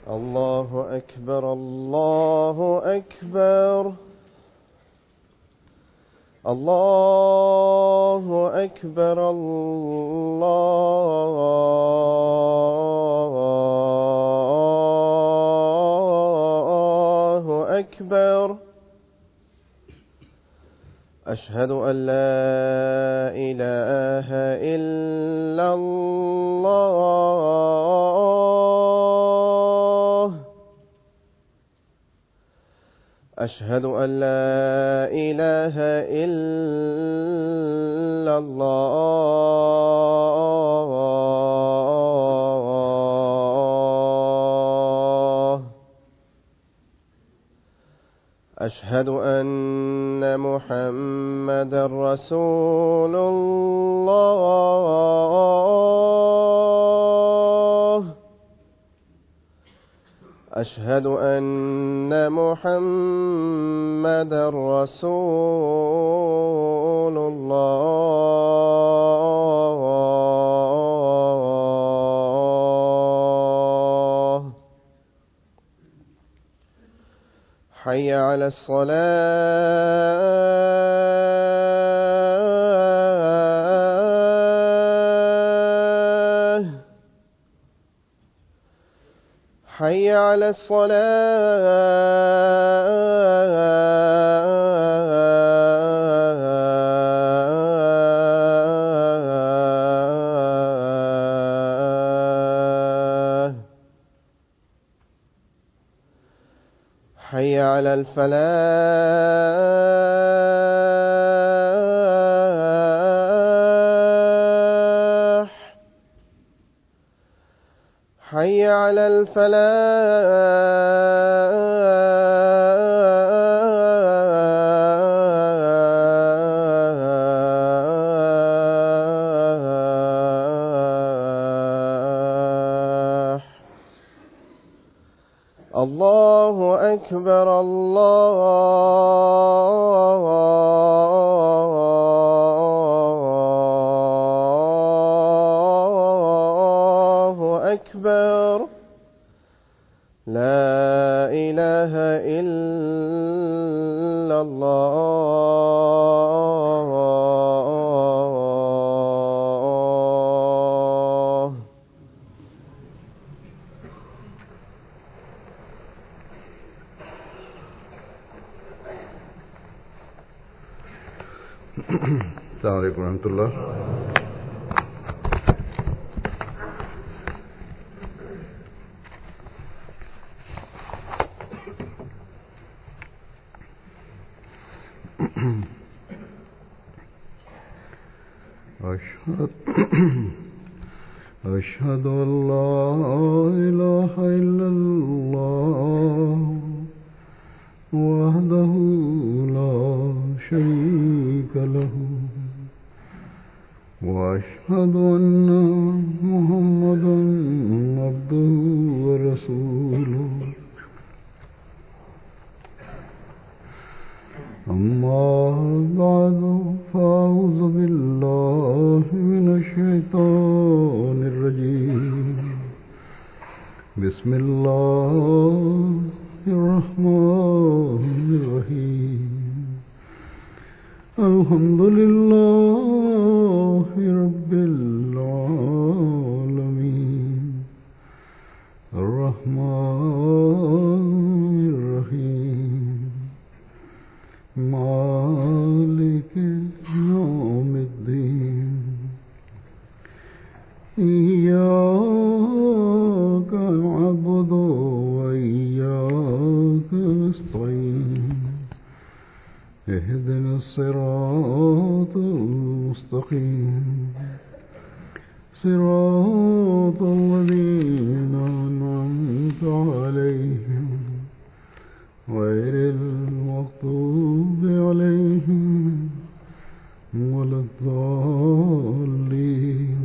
الله أكبر الله أكبر الله أكبر الله أكبر. أشهد أن لا إله إلا الله. أشهد أن لا إله إلا الله. أشهد أن محمدا رسول الله. أشهد أن محمدا رسول الله. حي على الصلاة. حي على الصلاة. حي على الفلاح. حي على الفلاح. الله أكبر الله أكبر. لا إله إلا الله. السلام عليكم ورحمة الله. أشهد أن لا إله إلا الله وحده لا شريك له وأشهد أن محمدا عبده ورسوله. أما بعد فأعوذ بالله من الشيطان الرجيم. بسم الله الرحمن الرحيم. الحمد لله رب العالمين الرحمن الرحيم مالك يوم الدين. إياك نعبد وإياك نستعين. اهدنا الصراط المستقيم صراط الذين أنعمت عليهم غير المغضوب عليهم ولا الضالين.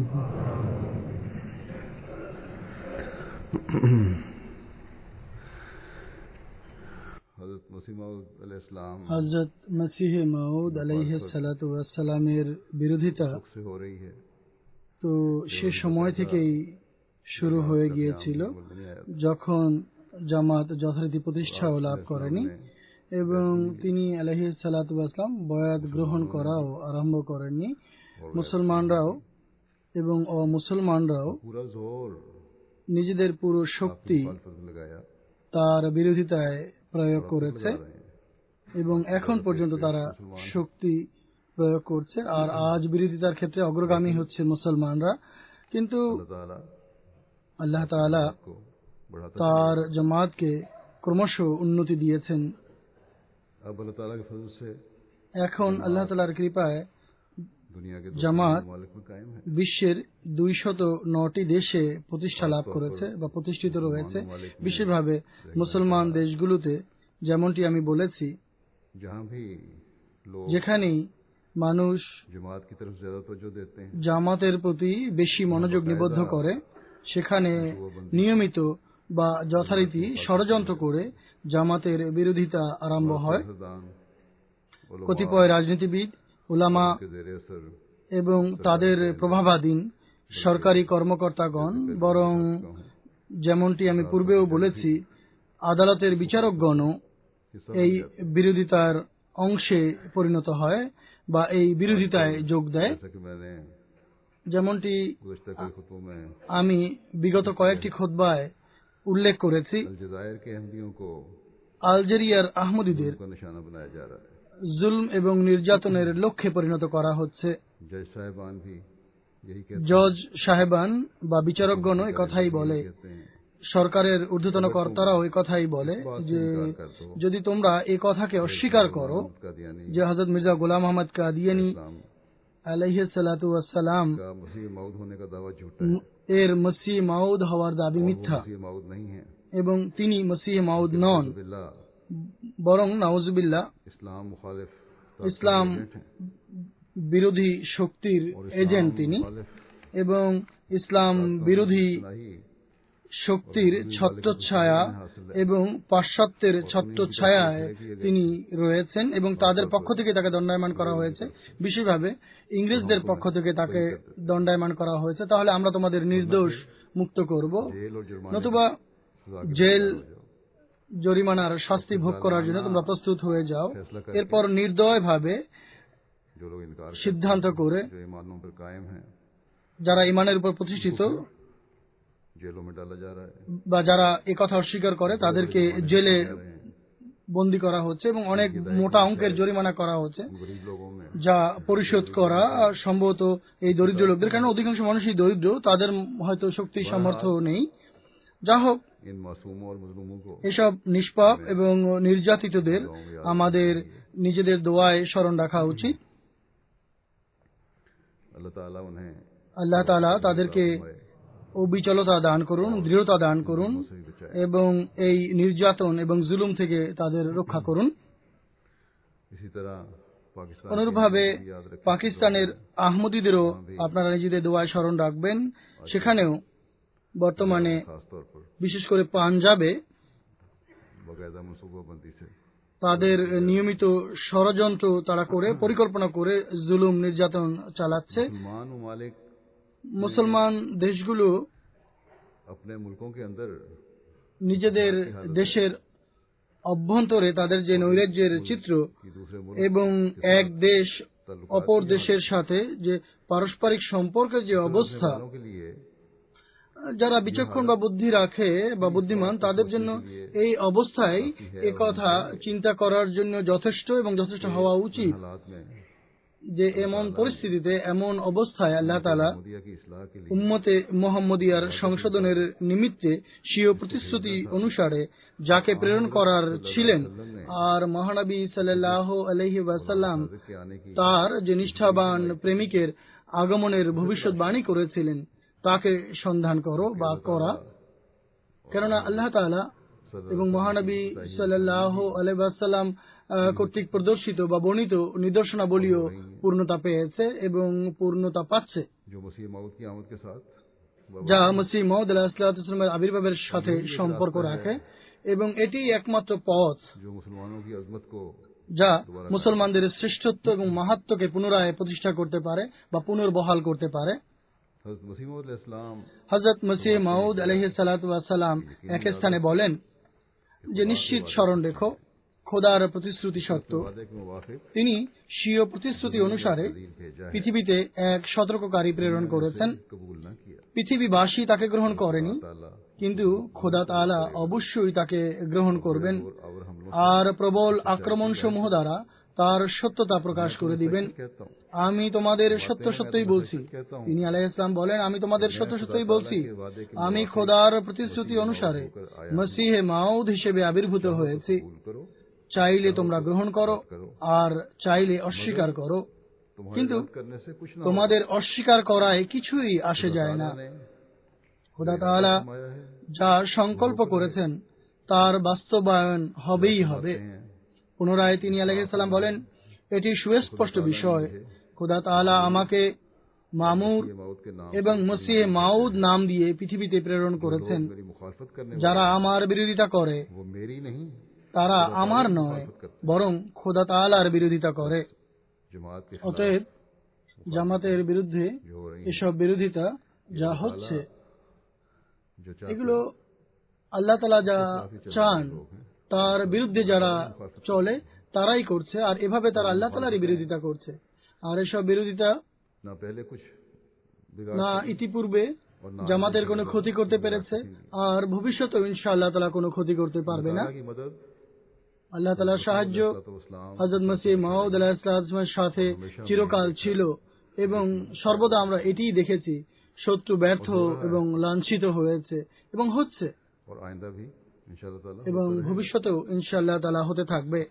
হযরত মসিহ মাউদ আলাইহিস সালাতু ওয়াস সালামের বিরোধিতা তো সে সময় থেকেই শুরু হয়ে গিয়েছিল যখন জামাত যথারীতি প্রতিষ্ঠাও লাভ করেনি এবং তিনি আলাইহিস সালাতু ওয়াস সালাম বয়াত গ্রহণ করাও আরম্ভ করেননি। মুসলমানরাও এবং অমুসলমানরাও নিজেদের পুরো শক্তি তার বিরোধিতায় প্রয়োগ করেছে এবং এখন পর্যন্ত তারা শক্তি প্রয়োগ করছে। আর আজ বিরোধিতার ক্ষেত্রে অগ্রগামী হচ্ছে মুসলমানরা। কিন্তু আল্লাহ তাআলা তার জামাতকে ক্রমশ উন্নতি দিয়েছেন। এখন আল্লাহ তাআলার কৃপায় জামাত বিশ্বের 209টি দেশে প্রতিষ্ঠা লাভ করেছে বা প্রতিষ্ঠিত রয়েছে। বিশেষভাবে মুসলমান দেশগুলোতে, যেমনটি আমি বলেছি, যেখানেই মানুষ জামাতের প্রতি বেশি মনোযোগ নিবদ্ধ করে, সেখানে নিয়মিত বা যথারীতি ষড়যন্ত্র করে জামাতের বিরোধিতা আরম্ভ হয়। কতিপয় রাজনীতিবিদ, উলামা এবং তাদের প্রভাবাধীন সরকারি কর্মকর্তাগণ, বরং যেমনটি আমি পূর্বেও বলেছি, আদালতের বিচারকগণও এই বিরোধিতার অংশে পরিণত হয় বা এই বিরোধিতায় যোগ দেয়। যেমনটি আমি বিগত কয়েকটি খুতবায় উল্লেখ করেছি, আলজেরিয়ার আহমদীদের জুলম এবং নির্যাতনের লক্ষ্যে পরিণত করা হচ্ছে। জজ সাহেবান বা বিচারকগণও একথাই বলে, সরকারের ঊর্ধ্বতন কর্তারাও একথাই বলে যে যদি তোমরা এই কথাকে অস্বীকার করো যে হযরত মির্জা গোলাম আহমদ কাদিয়ানী আলাইহিস সালাতু ওয়াস সালাম এর মসিহ মাউদ হওয়ার দাবি মিথ্যা এবং তিনি মসিহ মাউদ নন, বরং নাউজুবিল্লাহ ইসলাম বিরোধী শক্তির এজেন্ট তিনি এবং ইসলাম বিরোধী শক্তির ছত্রছায়া এবং পাশ্চাত্যের ছত্রছায়ায় তিনি রয়েছেন এবং তাদের পক্ষ থেকে তাকে দণ্ডায়মান করা হয়েছে। বিশেষভাবে ইংরেজদের পক্ষ থেকে তাকে দণ্ডায়মান করা হয়েছে। তাহলে আমরা তোমাদের নির্দোষ মুক্ত করব, নতুবা জেল জরিমানার শাস্তি ভোগ করার জন্য তোমরা প্রস্তুত হয়ে যাও। এরপর নির্দয়ভাবে সিদ্ধান্ত করে যারা ইমানের উপর প্রতিষ্ঠিত বা যারা একথা অস্বীকার করে তাদেরকে জেলে বন্দী করা হচ্ছে এবং অনেক মোটা অঙ্কের জরিমানা করা হচ্ছে, যা পরিশোধ করা সম্ভবত এই দরিদ্র লোকদের, কারণ অধিকাংশ মানুষই দরিদ্র, তাদের হয়তো শক্তি সামর্থ্য নেই। যা হোক, এসব নিষ্পাপ এবং নির্যাতিতদের আমাদের নিজেদের দোয়ায় স্মরণ রাখা উচিত। আল্লাহ তাআলা তাদেরকে অবিচলতা দান করুন, দৃঢ়তা দান করুন এবং এই নির্যাতন এবং জুলুম থেকে তাদের রক্ষা করুন। অনুরূপভাবে পাকিস্তানের আহমদীদেরও আপনারা নিজেদের দোয়ায় স্মরণ রাখবেন। সেখানেও বর্তমানে বিশেষ করে পাঞ্জাবে তাদের নিয়মিত ষড়যন্ত্র তারা করে পরিকল্পনা করে জুলুম নির্যাতন চালাচ্ছে। মুসলমান দেশগুলো নিজেদের দেশের অভ্যন্তরে তাদের যে নৈরাজ্যের চিত্র এবং এক দেশ অপর দেশের সাথে যে পারস্পরিক সম্পর্কের যে অবস্থা, যারা বিচক্ষণ বা বুদ্ধি রাখে বা বুদ্ধিমান, তাদের জন্য এই অবস্থায় একথা চিন্তা করার জন্য যথেষ্ট এবং যথেষ্ট হওয়া উচিত যে এমন পরিস্থিতিতে, এমন অবস্থায় আল্লাহ তাআলা উম্মতে মুহাম্মদিয়ার সংশোধনের নিমিত্তে স্বীয় প্রতিশ্রুতি অনুসারে যাকে প্রেরণ করার ছিলেন আর মহানবী সাল্লাল্লাহু আলাইহি ওয়াসাল্লাম তার যে নিষ্ঠাবান প্রেমিকের আগমনের ভবিষ্যৎবাণী করেছিলেন তাকে সন্ধান করো বা করা। কেননা আল্লাহ তাআলা এবং মহানবী সাল্লাল্লাহু আলাইহি ওয়াসাল্লাম কর্তৃক প্রদর্শিত বা বর্ণিত নিদর্শনাবলীও পূর্ণতা পেয়েছে এবং পূর্ণতা পাচ্ছে, যা মসিহ মাউদ আলাইহিস সালামের আবির্ভাবের সাথে সম্পর্ক রাখে এবং এটি একমাত্র পথ যা মুসলমানদের শ্রেষ্ঠত্ব এবং মাহাত্ম্যকে পুনরায় প্রতিষ্ঠা করতে পারে বা পুনর্বহাল করতে পারে। हज़रत मसीह मौऊद अलैहिस्सलाम হযরত মসিহ মাউদ আলাইহিস সালাতু ওয়াস সালাম এক স্থানে বলেন যে নিশ্চিত স্মরণ রেখো খোদার প্রতিশ্রুতি সত্য। वादे के मुवाफिक তিনি স্বীয় প্রতিশ্রুতি অনুসারে नज़ीर भेजा है, পৃথিবীতে এক সতর্ককারী প্রেরণ করেছেন। कबूल न किया। পৃথিবীবাসী তাকে গ্রহণ করেনি, ताला কিন্তু খোদা তাআলা অবশ্যই তাকে গ্রহণ করবেন और हमलों আর প্রবল আক্রমণ সমূহ দ্বারা তার সত্যতা প্রকাশ করে দিবেন। कहता हूँ, আমি তোমাদের সত্য সত্যই বলছি। তিনি আলাইহিস সালাম বলেন, আমি তোমাদের সত্য সত্যই বলছি, আমি খোদার প্রতিশ্রুতি অনুসারে মসিহে মাউদ হিসেবে আবির্ভূত হয়েছি। कबूल करो, চাইলে তোমরা গ্রহণ করো আর চাইলে অস্বীকার করো, तुम्हारे কিন্তু रद्द करने से कुछ न তোমাদের অস্বীকার করায় কিছুই আসে যায় না। ने খোদা তাআলা फरमाया है, যা সংকল্প করেছেন তার বাস্তবায়ন হবেই হবে। পুনরায় তিনি আলাইহিস সালাম বলেন, এটি সুস্পষ্ট বিষয়, খোদা তাআলা আমাকে মামুর ये मौत के नाम এবং মসিহে মাউদ নাম দিয়ে পৃথিবীতে প্রেরণ করেছেন। मेरी मुखालफत करने যারা আমার বিরোধিতা করে वो मेरी नहीं তারা আমার নয়, বরং খোদা তাআলার বিরোধিতা করে। जमात के অতএব জামাতের বিরুদ্ধে जो हो रही এসব বিরোধিতা যা হচ্ছে जो चाहते এগুলো আল্লাহ তাআলা যা চান তার বিরুদ্ধে যারা চলে তারাই করছে, আর এভাবে তারা আল্লাহ তাআলারই বিরোধিতা করছে। আর এসব বিরোধিতা ना पहले कुछ बिगाड़ না ইতিপূর্বে জামাতের কোনো ক্ষতি করতে পেরেছে, আর ভবিষ্যতেও ইনশাআল্লাহ তাআলা কোনো ক্ষতি করতে পারবে না। की मदद আল্লাহ তাআলার সাহায্য इस्लाम হযরত মসিহ মাউদ আলাইহিস সালামের সাথে চিরকাল ছিল এবং সর্বদা আমরা এটিই দেখেছি। শত্রু ব্যর্থ এবং লাঞ্ছিত হয়েছে এবং হচ্ছে, और आइंदा भी इंशाअल्लाह ताला এবং भविष्यতেও ইনশাআল্লাহ তাআলা হতে থাকবে।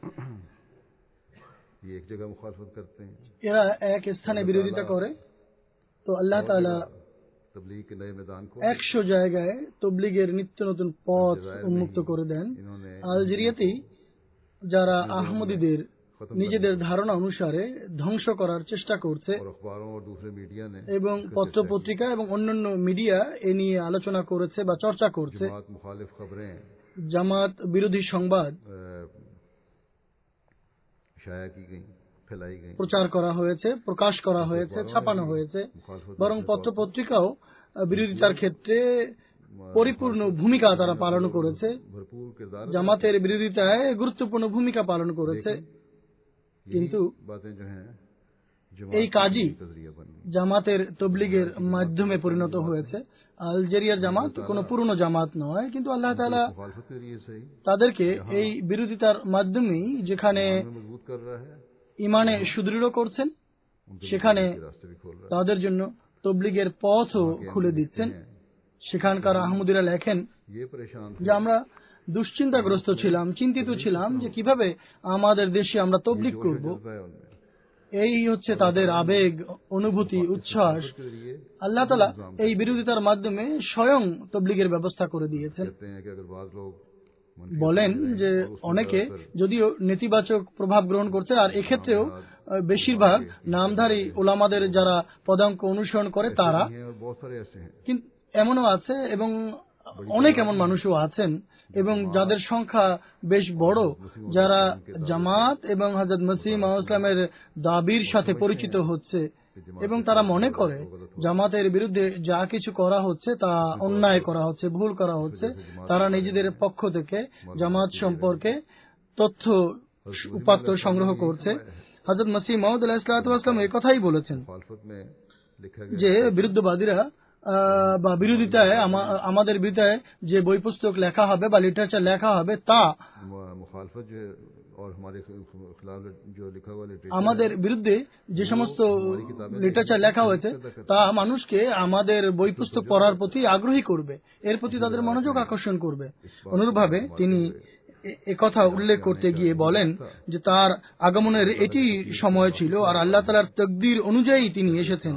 ये एक जगह मुखालफत करते हैं, এরা এক স্থানে বিরোধিতা করে, তো আল্লাহ তাআলা तबलीग के नए मैदान को 100 জায়গায় তবলিগের নিত্য নতুন পথ উন্মুক্ত করে দেন। इन्होंने আলজেরিয়াতেই যারা আহমদীদের নিজেদের ধারণা অনুসারে ধ্বংস করার চেষ্টা করছে और अखबारों और दूसरे मीडिया ने এবং পত্রপত্রিকা এবং অন্যান্য মিডিয়া এ নিয়ে আলোচনা করেছে বা চর্চা করছে। जमात मुखालिफ खबरें জামাত বিরোধী সংবাদ शाया की गई, फैलाई गई, প্রচার করা হয়েছে, প্রকাশ করা হয়েছে, ছাপানো হয়েছে। বরং পত্রপত্রিকাও বিরোধিতার ক্ষেত্রে পরিপূর্ণ ভূমিকা তারা পালন করেছে, भरपूर किरदार জামাতের বিরোধিতায় গুরুত্বপূর্ণ ভূমিকা পালন করেছে। কিন্তু बातें जो हैं এই কাজই नजरिया बन गई। জামাতের তবলিগের মাধ্যমে পরিণত হয়েছে। আলজেরিয়ার জামাত কোনো পুরনো জামাত নয়, কিন্তু আল্লাহ তাআলা मुखालफत के लिए सही তাদেরকে এই বিরোধিতার মাধ্যমেই যেখানে मजबूत कर रहा है, ইমানে সুদৃঢ় করছেন সেখানে के रास्ते भी खोल रहा তাদের জন্য তবলিগের পথও খুলে দিচ্ছেন। সেখানকার আহমদীরা লেখেন है। ये परेशान যে আমরা দুশ্চিন্তাগ্রস্ত ছিলাম, চিন্তিত ছিলাম যে কিভাবে আমাদের দেশে আমরা তবলিগ করব। जज्बा है उनमें, এই হচ্ছে তাদের আবেগ, অনুভূতি, উচ্ছ্বাস। के लिए আল্লাহ তাআলা এই বিরোধিতার মাধ্যমে স্বয়ং তবলিগের ব্যবস্থা করে দিয়েছেন। कहते हैं कि अगर बाज लोग বলেন যে অনেকে যদিও নেতিবাচক প্রভাব গ্রহণ করছে, আর এক্ষেত্রেও বেশিরভাগ নামধারী ওলামাদের যারা পদাঙ্ক অনুসরণ করে তারা, हैं और बहुत सारे ऐसे हैं কিন্তু এমনও আছে এবং অনেক এমন মানুষও আছেন এবং যাদের সংখ্যা বেশ বড়, যারা জামাত এবং হযরত মসিহ মাউদ ইসলামের দাবির সাথে পরিচিত হচ্ছে এবং তারা মনে করে জামাতের বিরুদ্ধে যা কিছু করা হচ্ছে তা অন্যায় করা হচ্ছে, ভুল করা হচ্ছে। তারা নিজেদের পক্ষ থেকে জামাত সম্পর্কে তথ্য উপাত্ত সংগ্রহ করছে। হযরত মসিহ মাউদ আলাইহিস সালাম এই কথাই বলেছেন मुखालफत में लिखा गया যে বিরুদ্ধবাদীরা বা বিরোধিতায় আমাদের বিরুদ্ধে যে বই পুস্তক লেখা হবে বা লিটারেচার লেখা হবে তা मुखालफत जो है और हमारे खिलाफ जो लिखा हुआ लिटरेचर আমাদের বিরুদ্ধে যে সমস্ত লিটারেচার লেখা হয়েছে তা মানুষকে আমাদের বই পুস্তক পড়ার প্রতি আগ্রহী করবে, এর প্রতি তাদের মনোযোগ আকর্ষণ করবে। অনুরূপভাবে তিনি একথা উল্লেখ করতে গিয়ে বলেন যে তার আগমনের এটি সময় ছিল আর আল্লাহ তাআলার তাকদীর অনুযায়ী তিনি এসেছেন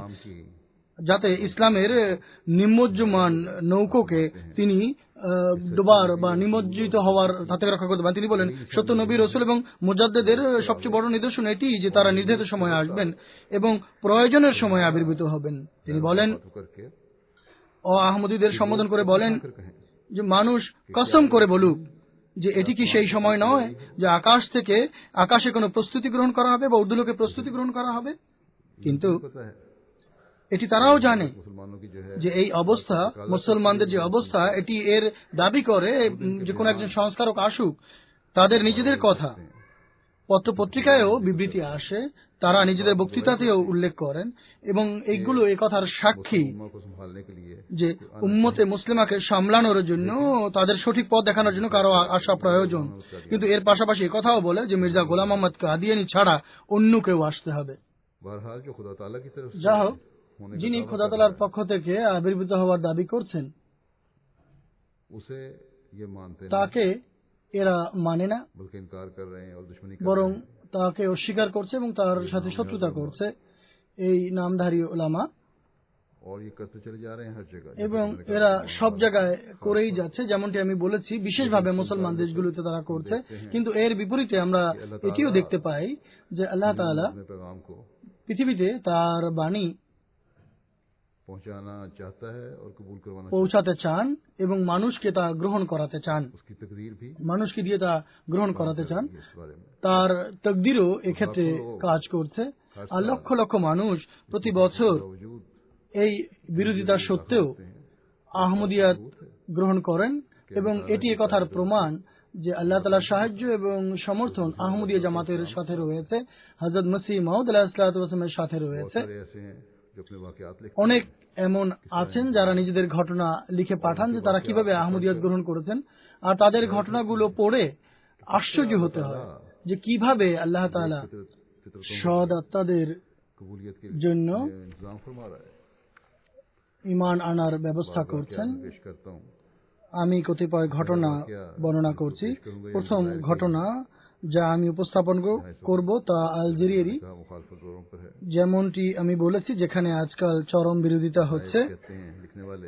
যাতে ইসলামের নিমজ্জমান নৌকোকে তিনি ডোবার বা নিমজ্জিত হওয়ার হাত থেকে রক্ষা করতে পারেন। তিনি বলেন সত্য নবী রাসূল এবং মুজাদ্দিদের সবচেয়ে বড় নিদর্শন এটি যে তারা নির্ধারিত সময়ে আসবেন এবং প্রয়োজনের সময় আবির্ভূত হবেন। তিনি বলেন ও আহমদীদের সম্বোধন করে বলেন যে মানুষ কসম করে বলুক যে এটি কি সেই সময় নয় যে আকাশে কোনো প্রস্তুতি গ্রহণ করা হবে বা উর্দুলোকে প্রস্তুতি গ্রহণ করা হবে। কিন্তু এটি তারাও জানে मुसलमानों की जो है যে এই অবস্থা, মুসলমানদের যে অবস্থা, এটি এর দাবি করে যে কোনো একজন সংস্কারক আসুক। তাদের নিজেদের কথা পত্রপত্রিকায়ও বিবৃতি আসে, তারা নিজেদের বক্তৃতাতেও উল্লেখ করেন, এবং এইগুলো এই কথার সাক্ষী उम्मा को संभालने के लिए যে উম্মতে মুসলিমাকে সামলানোর জন্য, তাদের সঠিক পথ দেখানোর জন্য কারো আসা প্রয়োজন। কিন্তু এর পাশাপাশি কথাও বলে যে মির্জা গোলাম মোহাম্মদ কাদিয়ানী ছাড়া অন্য কেউ আসতে হবে। बहरहाल जो खुदा ताला की तरफ से যা হোক, होने का যিনি दावा খোদা कर তাআলার रहा পক্ষ থেকে আবির্ভূত হওয়ার দাবি করছেন, है, उसे ये मानते नहीं তাকে এরা মানে না, बल्कि इनकार कर रहे हैं और दुश्मनी कर বরং रहे हैं। তাকে অস্বীকার করছে এবং তার সাথে শত্রুতা করছে এই নামধারী ওলামা, और ये करते चले जा रहे हैं हर जगह। এবং এরা সব জায়গায় করেই যাচ্ছে। যেমনটি আমি বলেছি, বিশেষভাবে মুসলমান দেশগুলোতে তারা করছে। কিন্তু এর বিপরীতে আমরা এটিও দেখতে পাই যে আল্লাহ তাআলা अपने पैगाम को পৃথিবীতে তার বাণী पहुंचाना चाहता है और कबूल करवाना चाहता পৌঁছাতে চান এবং মানুষকে তা গ্রহণ করাতে চান, है। उसकी तकदीर भी মানুষকে দিয়ে তা গ্রহণ করাতে চান। इस बारे में তার তকদিরও এক্ষেত্রে কাজ করছে। আর লক্ষ লক্ষ মানুষ প্রতি বছর बावजूद এই বিরোধিতা সত্ত্বেও আহমদিয়াত গ্রহণ করেন, এবং এটি একথার প্রমাণ যে আল্লাহ তাআলার সাহায্য এবং সমর্থন আহমদিয়া জামাতের সাথে রয়েছে, হযরত মসিহ মাউদ আলাইহিস সালাতু ওয়াস সালামের সাথে बहुत রয়েছে। सारे ऐसे हैं जो अपने वाकयात लिखते অনেক এমন আছেন যারা নিজেদের ঘটনা লিখে পাঠান যে তারা কিভাবে আহমদিয়াত গ্রহণ করেছেন, আর তাদের ঘটনাগুলো পড়ে আশ্চর্য হতে হয় যে কিভাবে আল্লাহ তাআলা फितरतों সৎ আত্মাদের कबूलियत के জন্য लिए इंतजाम फरमा रहा है। ঈমান আনার ব্যবস্থা করছেন। मैं पेश करता हूँ। আমি কতিপয় ঘটনা বর্ণনা করছি। প্রথম ঘটনা যা আমি উপস্থাপন করব তা আলজেরিয়ারই, का मुखालफत दौरों पर है। যেমনটি আমি বলেছি, যেখানে আজকাল চরম বিরোধিতা হচ্ছে। कहते हैं लिखने वाले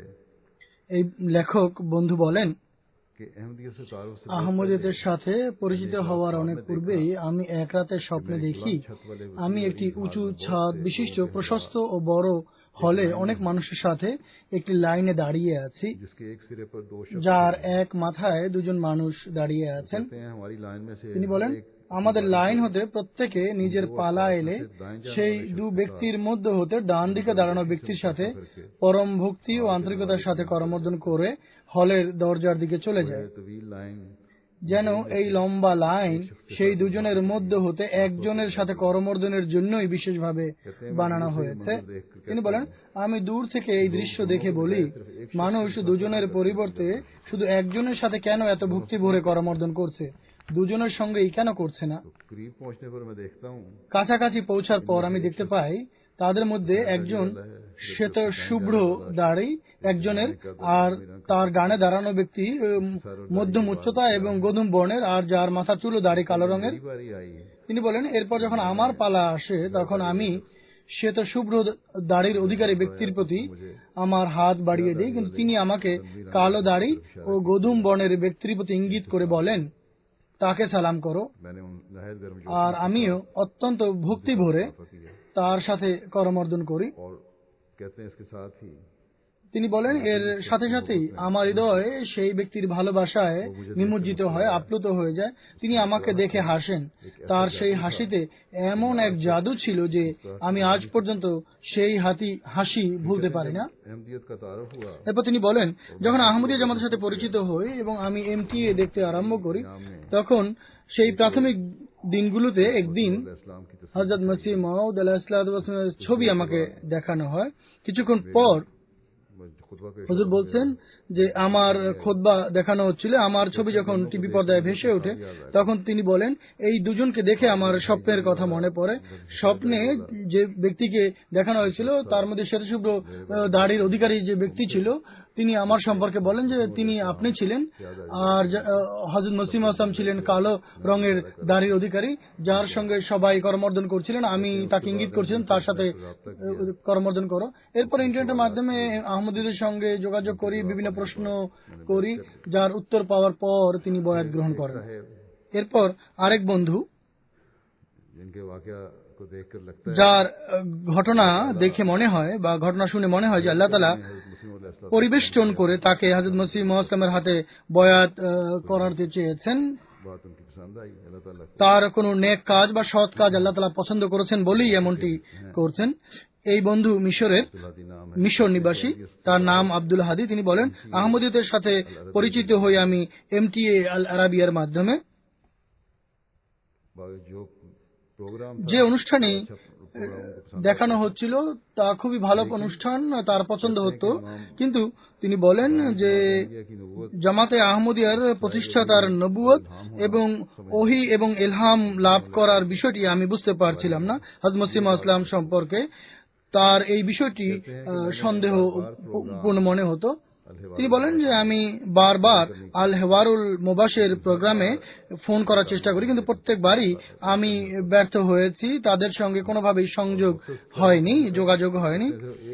এই লেখক বন্ধু বলেন, कि अहमदियत से तारुफ से আহমদিয়তের সাথে পরিচিত হওয়ার অনেক পূর্বেই আমি এক রাতে স্বপ্নে দেখি আমি একটি উঁচু ছাদ বিশিষ্ট প্রশস্ত ও বড় হলে অনেক মানুষের সাথে একটি লাইনে দাঁড়িয়ে আছি, जिसके एक सिरे पर दो शख्स যার এক মাথায় দুজন মানুষ দাঁড়িয়ে আছেন। कहते हैं हमारी लाइन में से তিনি বলেন, আমাদের লাইন হতে প্রত্যেকে নিজের পালা এলে সেই দু ব্যক্তির মধ্য হতে ডান দিকে দাঁড়ানো ব্যক্তির সাথে পরম ভক্তি ও আন্তরিকতার সাথে করমর্দন করে হলের দরজার দিকে চলে যায়, तवील लाइन যেন এই লম্বা লাইন সেই দুজনের মধ্য হতে একজনের সাথে করমর্দনের জন্যই বিশেষভাবে বানানো হয়েছে। তিনি বলেন, আমি দূর থেকে এই দৃশ্য দেখে বলি, মানুষ দুজনের পরিবর্তে শুধু একজনের সাথে কেন এত ভক্তি ভরে করমর্দন করছে, দুজনের সঙ্গেই কেন করছে না। तो करीब पहुंचने पर मैं देखता हूँ কাছাকাছি পৌঁছার পর আমি দেখতে পাই তাদের মধ্যে একজন শ্বেত শুভ্র দাড়ি একজনের, আর তার ডানে দাঁড়ানো ব্যক্তি মধ্যম উচ্চতা এবং গধূম বর্ণের, আর যার মাথার চুল ও দাড়ি কালো রঙের। बारी आई है। তিনি বলেন, এরপর যখন আমার পালা আসে তখন আমি শ্বেত শুভ্র দাড়ির অধিকারী ব্যক্তির প্রতি আমার হাত বাড়িয়ে দিই, কিন্তু তিনি আমাকে কালো দাড়ি ও গধূম বর্ণের ব্যক্তির প্রতি ইঙ্গিত করে বলেন, তাকে সালাম করো। मैंने उन नहायत गर्मजोशी আর আমিও অত্যন্ত ভক্তি ভরে किया তার সাথে করমর্দন করি। और कहते हैं इसके साथ ही তিনি বলেন, এর সাথে সাথেই আমার হৃদয় সেই ব্যক্তির ভালোবাসায় নিমজ্জিত হয়, আপ্লুত হয়ে যায়। তিনি আমাকে দেখে হাসেন, তার সেই হাসিতে এমন এক জাদু ছিল যে আমি আজ পর্যন্ত সেই হাসি ভুলতে পারি না। अहमदियत का तारुफ हुआ। এরপর তিনি বলেন, যখন আহমদিয়া জামাতের সাথে পরিচিত হই এবং আমি এমটিএ দেখতে আরম্ভ করি, তখন সেই প্রাথমিক দিনগুলোতে একদিন इस्लाम की तस्वीर হযরত মসিহ মাউদ আলাইহিস সালাতু ওয়াস সালামের ছবি আমাকে দেখানো হয়। কিছুক্ষণ পর खुतबा पेश হুজুর বলছেন যে আমার খুতবা দেখানো হচ্ছিল, আমার ছবি যখন টিভি পর্দায় ভেসে ওঠে তখন তিনি বলেন, এই দুজনকে দেখে আমার স্বপ্নের কথা মনে পড়ে। স্বপ্নে যে ব্যক্তিকে দেখানো হয়েছিল তার মধ্যে শ্বেতশুভ্র দাড়ির অধিকারী যে ব্যক্তি ছিল, তিনি আমার সম্পর্কে বলেন যে তিনি আপনি ছিলেন, আর হযরত মসিহ মাউদ ছিলেন কালো রঙের দাড়ির অধিকারী, যার সঙ্গে সবাই করমর্দন করছিলেন। আমি তাকে ইঙ্গিত করছিলাম তার সাথে করমর্দন করো। এরপর ইন্টারনেটের মাধ্যমে আহমদীদের সঙ্গে যোগাযোগ করি, বিভিন্ন প্রশ্ন করি, যার উত্তর পাওয়ার পর তিনি বয়াত গ্রহণ করেন। এরপর আরেক বন্ধু, जिनके वाकया को देखकर लगता है যার ঘটনা দেখে মনে হয় বা ঘটনা শুনে মনে হয় যে আল্লাহ তাআলা পরিবেষ্টন করে তাকে হযরত মসিহ মাউদের হাতে বয়াত করাতে চেয়েছেন। बात उनकी पसंद आई। अल्लाह ताला তার কোনো নেক কাজ বা সৎ কাজ আল্লাহ তাআলা পছন্দ করেছেন বলেই এমনটি করছেন। এই বন্ধু মিশর নিবাসী, তার নাম আব্দুল হাদি। তিনি বলেন, আহমদীয়তের সাথে পরিচিত হই আমি MTA আল আরাবিয়ার মাধ্যমে। যে অনুষ্ঠানে দেখানো হচ্ছিল তা খুবই ভালো অনুষ্ঠান, তার পছন্দ হতো। কিন্তু তিনি বলেন যে জামাতে আহমদিয়ার প্রতিষ্ঠাতার নবুয়ত এবং ওহী এবং ইলহাম লাভ করার বিষয়টি আমি বুঝতে পারছিলাম না। হযরত মসিহ মাউদ ইসলাম সম্পর্কে তার এই বিষয়টি সন্দেহপূর্ণ মনে হতো। তিনি বলেন যে আমি বারবার আল হেওয়ারুল মুবাশির প্রোগ্রামে ফোন করার চেষ্টা করি, কিন্তু প্রত্যেকবারই আমি ব্যর্থ হয়েছি। তাদের সঙ্গে কোনোভাবেই যোগাযোগ হয়নি।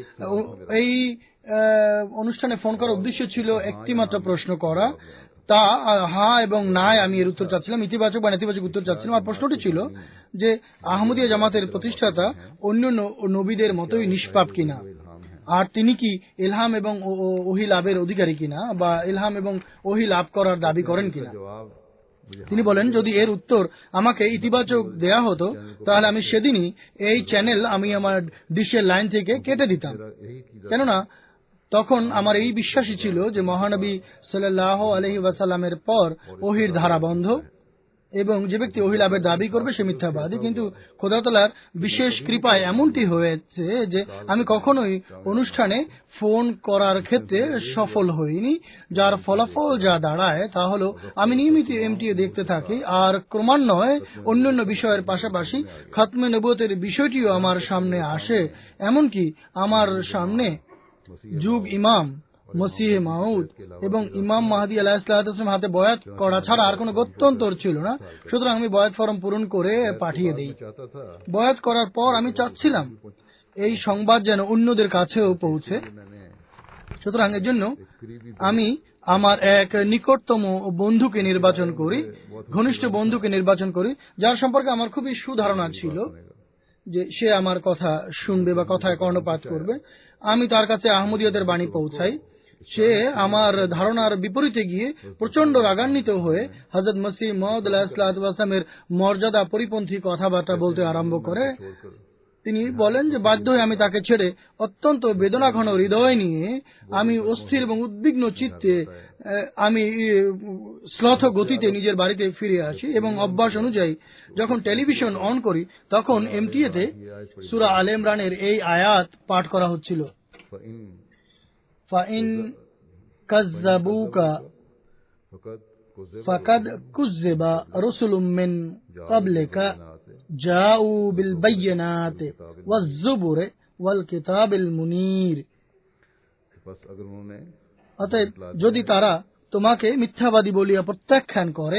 এই অনুষ্ঠানে ফোন করার উদ্দেশ্য ছিল একটি মাত্র প্রশ্ন করা, তা হ্যাঁ এবং না। আমি এর উত্তর চাচ্ছিলাম, ইতিবাচক বা নেতিবাচক উত্তর চাচ্ছিলাম। আর প্রশ্নটি ছিল যে আহমদিয়া জামাতের প্রতিষ্ঠাতা অন্য নবীদের মতোই নিষ্পাপ কিনা, আর তিনি কি ইলহাম এবং ওহী লাভের অধিকারী কিনা, বা ইলহাম এবং ওহী লাভ করার দাবি করেন কিনা। তিনি বলেন, যদি এর উত্তর আমাকে ইতিবাচক দেয়া হতো তাহলে আমি সেদিনই এই চ্যানেল আমি আমার ডিশের লাইন থেকে কেটে দিতাম, কেননা তখন আমার এই বিশ্বাসই ছিল যে মহানবী সাল্লাল্লাহু আলাইহি ওয়াসাল্লামের পর ওহীর ধারা বন্ধ, এবং যে ব্যক্তি ওহী লাভের দাবি করবে সে মিথ্যাবাদী। কিন্তু খোদা তাআলার বিশেষ কৃপায় এমনটি হয়েছে যে আমি কখনোই অনুষ্ঠানে ফোন করার ক্ষেত্রে সফল হইনি, যার ফলাফল যা দাঁড়ায় তা হলো আমি নিয়মিত MTA দেখতে থাকি, আর ক্রমান্বয়ে অন্যান্য বিষয়ের পাশাপাশি খতমে নবুয়তের বিষয়টিও আমার সামনে আসে। এমনকি আমার সামনে যুগ ইমাম মসিহ মাউদ এবং ইমাম মাহদী আলাইহিস সালাম হাতে বয়াত করা ছাড়া আর কোনো গত্যন্তর ছিল না। সুতরাং আমি বয়াত ফরম পূরণ করে পাঠিয়ে দেই। বয়াত করার পর আমি চাচ্ছিলাম এই সংবাদ যেন অন্যদের কাছেও পৌঁছে। সুতরাং এর জন্য আমি আমার এক নিকটতম বন্ধুকে নির্বাচন করি, ঘনিষ্ঠ বন্ধুকে নির্বাচন করি, যার সম্পর্কে আমার খুবই সুধারণা ছিল যে সে আমার কথা শুনবে বা কথায় কর্ণপাত করবে। আমি তার কাছে আহমদিয়তের বাণী পৌঁছাই। সে আমার ধারণার বিপরীতে গিয়ে প্রচন্ড রাগান্বিত হয়ে হযরত মসিহ মাউদ আলাইহিস সালামের মর্যাদা পরিপন্থী কথাবার্তা বলতে আরম্ভ করে। তিনি বলেন যে বাধ্য হয়ে আমি তাকে ছেড়ে অত্যন্ত বেদনাঘন হৃদয় নিয়ে আমি অস্থির এবং উদ্বিগ্ন চিত্তে আমি শ্লথ গতিতে নিজের বাড়িতে ফিরে আসি, এবং অভ্যাস অনুযায়ী যখন টেলিভিশন অন করি তখন MTA-তে সূরা আলে ইমরানের এই আয়াত পাঠ করা হচ্ছিল, ফাইন কাযযাবুকা ফাকাদ কুযযিবা রাসূলুম মিন ক্বাবলিকা জাউ বিল বায়িনাতি ওয়াজ যুবুরি ওয়াল কিতাবিল মুনীর। অতএব যদি তারা তোমাকে মিথ্যাবাদী বলিয়া প্রত্যাখ্যান করে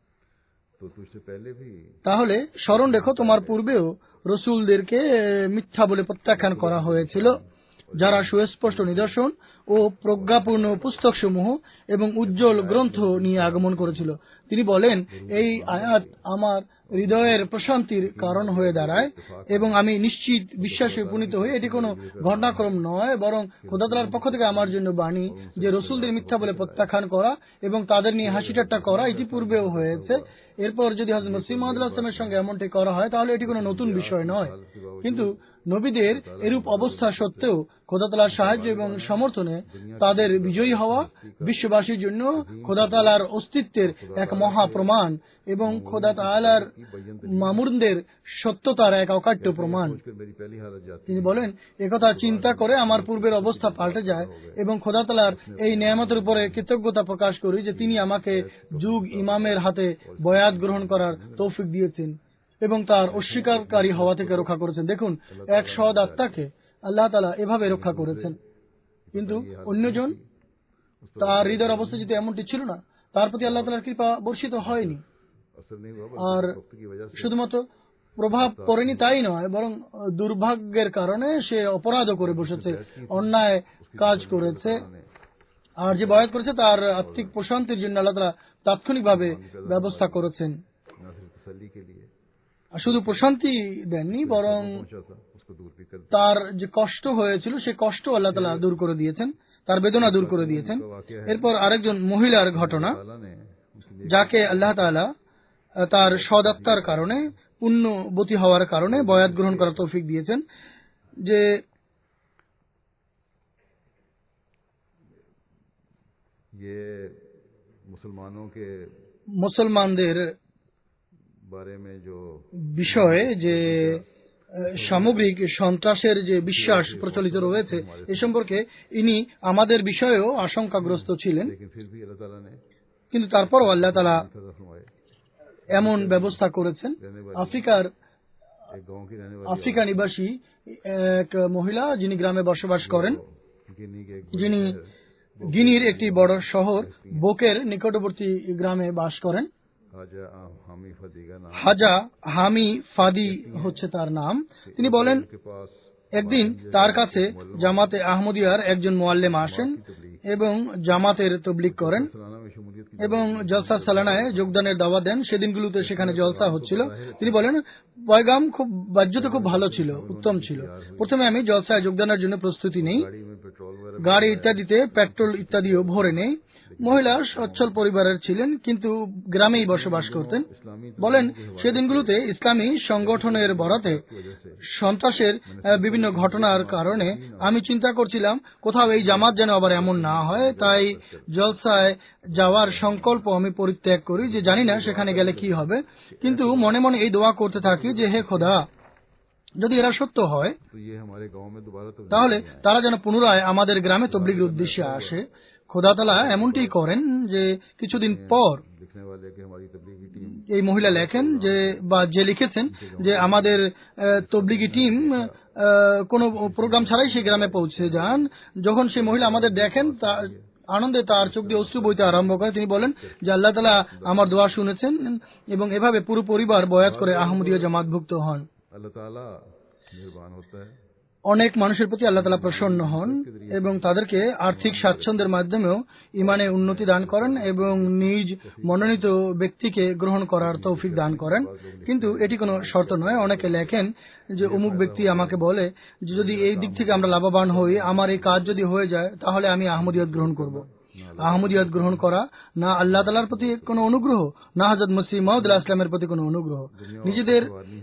তাহলে স্মরণ রেখো তোমার পূর্বেও রসুলদেরকে মিথ্যা বলে প্রত্যাখ্যান করা হয়েছিল, যারা সুস্পষ্ট নিদর্শন ও প্রজ্ঞাপূর্ণ পুস্তকসমূহ এবং উজ্জ্বল গ্রন্থ নিয়ে আগমন করেছিল। তিনি বলেন, এই আয়াত আমার হৃদয়ের প্রশান্তির কারণ হয়ে দাঁড়ায় এবং আমি নিশ্চিত বিশ্বাসে উপনীত হই এটি কোনো ঘটনাক্রম নয়, বরং খোদা তাআলার পক্ষ থেকে আমার জন্য বাণী যে রসুলদের মিথ্যা বলে প্রত্যাখ্যান করা এবং তাদের নিয়ে হাসি ঠাট্টা করা ইতিপূর্বেও হয়েছে। এরপর যদি হযরত মসিহ মাউদ আলাইহিস সালামের সঙ্গে এমনটি করা হয় তাহলে এটি কোনো নতুন বিষয় নয়। কিন্তু নবীদের এরূপ অবস্থা সত্ত্বেও খোদা তাআলার সাহায্য এবং সমর্থনে তাদের বিজয়ী হওয়া বিশ্ববাসীর জন্য খোদা তাআলার অস্তিত্বের এক মহা প্রমাণ এবং খোদা তাআলার মামুরদের সত্যতার এক অকাট্য প্রমাণ। তিনি বলেন, একথা চিন্তা করে আমার পূর্বের অবস্থা পাল্টে যায় এবং খোদা তাআলার এই নেয়ামতের উপরে কৃতজ্ঞতা প্রকাশ করি যে তিনি আমাকে যুগ ইমামের হাতে বয়াত গ্রহণ করার তৌফিক দিয়েছেন এবং তার অস্বীকারী হওয়া থেকে রক্ষা করেছেন। দেখুন, এক সৎ আত্মাকে আল্লাহ তাআলা এভাবে রক্ষা করেছেন, কিন্তু অন্যজন তার হৃদয়ের অবস্থা যদি এমনটি ছিল না, তার প্রতি আল্লাহ তাআলার কৃপা বর্ষিত হয়নি। আর শুধুমাত্র প্রভাব পড়েনি তাই নয়, বরং দুর্ভাগ্যের কারণে সে অপরাধও করে বসেছে, অন্যায় কাজ করেছে। আর যে বয়াত করেছে তার আত্মিক প্রশান্তির জন্য আল্লাহ তাআলা তাৎক্ষণিকভাবে ব্যবস্থা করেছেন। শুধু প্রশান্তি দেননি, বরং তার যে কষ্ট হয়েছিল সে কষ্ট আল্লাহ তাআলা দূর করে দিয়েছেন, তার বেদনা দূর করে দিয়েছেন। এরপর আরেকজন মহিলার ঘটনা, যাকে আল্লাহ তাআলা তার সদাত্মার কারণে পুণ্যবতী হওয়ার কারণে বয়াত গ্রহণ করার তৌফিক দিয়েছেন। যে ये मुसलमानों के মুসলমানদের बारे में जो বিষয়ে যে সামগ্রিক সন্ত্রাসের যে বিশ্বাস প্রচলিত রয়েছে এ সম্পর্কে ইনি আমাদের বিষয়েও আশঙ্কাগ্রস্ত ছিলেন, लेकिन फिर भी अल्लाह ताला ने কিন্তু तारपरও আল্লাহ তাআলা फजल फरमाए এমন ব্যবস্থা করেছেন। আফ্রিকার एक गांव की रहने वाली আফ্রিকা নিবাসী এক মহিলা যিনি গ্রামে বসবাস করেন, गिनी के एक যিনি গিনির একটি বড় শহর বোকের নিকটবর্তী গ্রামে বাস করেন। हाजा हामी फदीगा नाम হাজা হামি ফাদি হচ্ছে তার নাম। তিনি বলেন के पास একদিন তার কাছে জামাতে আহমদিয়ার একজন মুআল্লিম আসেন এবং জামাতের তবলিগ করেন सालाना में शमूलियत की এবং জলসা সালানায় যোগদানের দাওয়াত দেন। সেদিনগুলোতে সেখানে জলসা হচ্ছিল। তিনি বলেন পয়গাম খুব বাহ্যত খুব ভালো ছিল, উত্তম ছিল। প্রথমে আমি জলসায় যোগদানের জন্য প্রস্তুতি নেই, गाड़ी में पेट्रोल वगैरह গাড়ি ইত্যাদিতে পেট্রোল ইত্যাদিও ভরে নেই। মহিলা সচ্ছল পরিবারের ছিলেন, কিন্তু গ্রামেই বসবাস করতেন। বলেন সেদিনগুলোতে ইসলামী সংগঠনের বরাতে সন্ত্রাসের বিভিন্ন ঘটনার কারণে আমি চিন্তা করছিলাম কোথাও এই জামাত যেন আবার এমন না হয়। তাই জলসায় যাওয়ার সংকল্প আমি পরিত্যাগ করি যে জানি না সেখানে গেলে কি হবে, কিন্তু মনে মনে এই দোয়া করতে থাকি যে হে খোদা, যদি এরা সত্য হয় तो ये हमारे गांव में दोबारा तो তাহলে তারা যেন পুনরায় আমাদের গ্রামে তবলিগের উদ্দেশ্যে আসে। খোদা তাআলা এমনটি করেন যে কিছুদিন পর लिखने वाले कि हमारी तबलीगी टीम এই মহিলা লেখেন যে বা যে লিখেছেন যে আমাদের তবলিগি টিম কোনো প্রোগ্রাম ছাড়াই সেই গ্রামে পৌঁছে যান। যখন সেই মহিলা আমাদের দেখেন তা আনন্দে তার চোখ দিয়ে অশ্রু বইতে আরম্ভ করে। তিনি বলেন যে আল্লাহ তাআলা আমার দোয়া শুনেছেন এবং এভাবে পুরো পরিবার বয়াত করে আহমদিয়া জামাতভুক্ত হন। अल्लाह ताला मेहरबान होता है। অনেক মানুষের প্রতি আল্লাহ তাআলা প্রসন্ন হন এবং তাদেরকে আর্থিক স্বাচ্ছন্দ্যের মাধ্যমেও ইমানে উন্নতি দান করেন এবং নিজ মনোনীত ব্যক্তিকে গ্রহণ করার তৌফিক দান করেন। কিন্তু এটি কোনো শর্ত নয়। অনেকে লেখেন যে অমুক ব্যক্তি আমাকে বলে যে যদি এই দিক থেকে আমরা লাভবান হই, আমার এই কাজ যদি হয়ে যায়, তাহলে আমি আহমদিয়ত গ্রহণ করব। আহমদিয়ত গ্রহণ করা না আল্লাহ তাআলার প্রতি কোনো অনুগ্রহ, না হযরত মসিহ মাউদ আলাইহিস সালামের প্রতি কোনো অনুগ্রহ। নিজেদের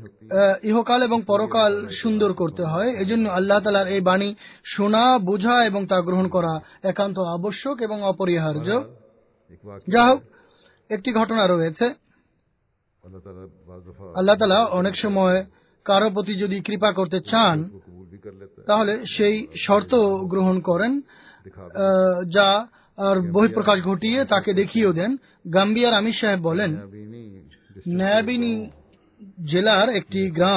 ইহকাল এবং পরকাল সুন্দর করতে হয়। এজন্য আল্লাহ তাআলার এই বাণী শোনা, বোঝা এবং তা গ্রহণ করা একান্ত আবশ্যক এবং অপরিহার্য। एक वाक़या যা হোক, একটি ঘটনা রয়েছে। अल्लाह ताला बाज़ दफ़ा আল্লাহ তাআলা অনেক সময় কারো প্রতি যদি কৃপা করতে চান को कबूल भी कर लेता है, তাহলে সেই শর্ত গ্রহণ করেন दिखा যা আর বহিঃপ্রকাশ ঘটিয়ে তাকে দেখিয়েও দেন। গাম্বিয়ার আমির সাহেব বলেন अभी नहीं নয়াবিনী জেলার একটি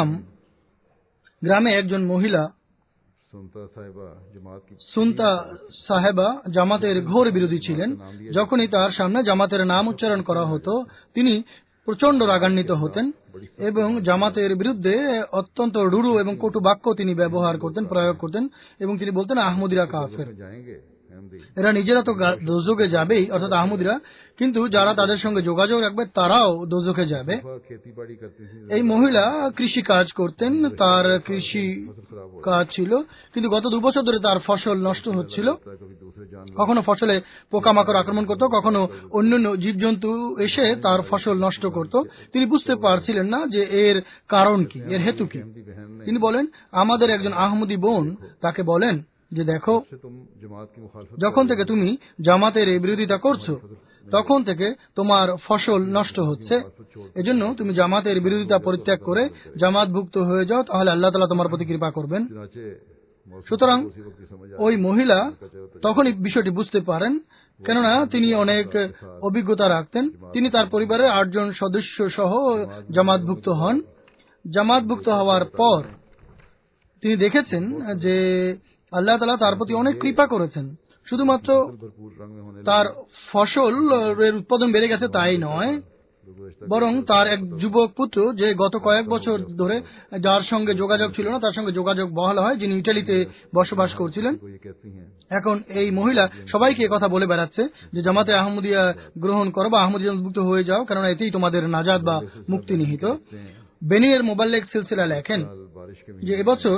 গ্রামে একজন মহিলা सुनता साहिबा जमात की সুনতা সাহেবা জামাতের ঘোর বিরোধী ছিলেন। যখনই তার সামনে জামাতের নাম উচ্চারণ করা হতো তিনি প্রচন্ড রাগান্বিত হতেন এবং জামাতের বিরুদ্ধে অত্যন্ত রূঢ় এবং কটু বাক্য তিনি ব্যবহার করতেন, প্রয়োগ করতেন এবং তিনি বলতেন আহমদিরা কাফের। में जाएंगे अहमदी এরা নিজেরা তো দোজখে যাবেই, অর্থাৎ আহমদিরা, কিন্তু যারা তাদের সঙ্গে যোগাযোগ রাখবে তারাও দোজখে যাবে। खेती बाड़ी करती थी, এই মহিলা কৃষি কাজ করতেন, তার কৃষি কাজ ছিল, কিন্তু গত 2 বছর ধরে তার ফসল নষ্ট হচ্ছিল। कभी दूसरे जानवर কখনো ফসলে পোকামাকড় আক্রমণ করত, কখনো অন্যান্য জীবজন্তু এসে তার ফসল নষ্ট করত। তিনি বুঝতে পারছিলেন না যে এর কারণ কি, এর হেতু কি। अहमदी बहन ने তিনি বলেন আমাদের একজন আহমদি বোন তাকে বলেন যে দেখো, से तुम जमात की मुखालफत যখন থেকে তুমি জামাতের এই বিরোধিতা করছো তখন থেকে তোমার ফসল নষ্ট হচ্ছে। এজন্য তুমি জামাতের বিরোধিতা পরিত্যাগ করে জামাতভুক্ত হয়ে যাও, তাহলে আল্লাহ তাআলা তোমার প্রতি কৃপা করবেন। चुनाचे সুতরাং उसी वक्त की समझ ওই মহিলা তখনই বিষয়টি বুঝতে পারেন, কেননা তিনি অনেক অভিজ্ঞতা রাখতেন। তিনি তার পরিবারের 8 জন সদস্য সহ জামাতভুক্ত হন। জামাতভুক্ত হওয়ার পর তিনি দেখেছেন যে আল্লাহ তাআলা তার প্রতি অনেক কৃপা করেছেন। শুধুমাত্র भरपूर रंग में होने তার ফসলের উৎপাদন বেড়ে গেছে তাই নয়, বরং তার এক যুবক পুত্র যে গত কয়েক বছর ধরে যার সঙ্গে যোগাযোগ ছিল না তার সঙ্গে যোগাযোগ বহাল হয়, যিনি ইটালিতে বসবাস করছিলেন। को ये कहती हैं এখন এই মহিলা সবাইকে কথা বলে বেড়াচ্ছে যে জামাতে আহমদিয়া গ্রহণ করো বা আহমদিয়া মুক্ত হয়ে যাও, কারণ এতেই তোমাদের নাজাত বা মুক্তি নিহিত। বেনিয়ের মোবাল্লেক সিলসিলা লেখেন बारिश के যে এবছর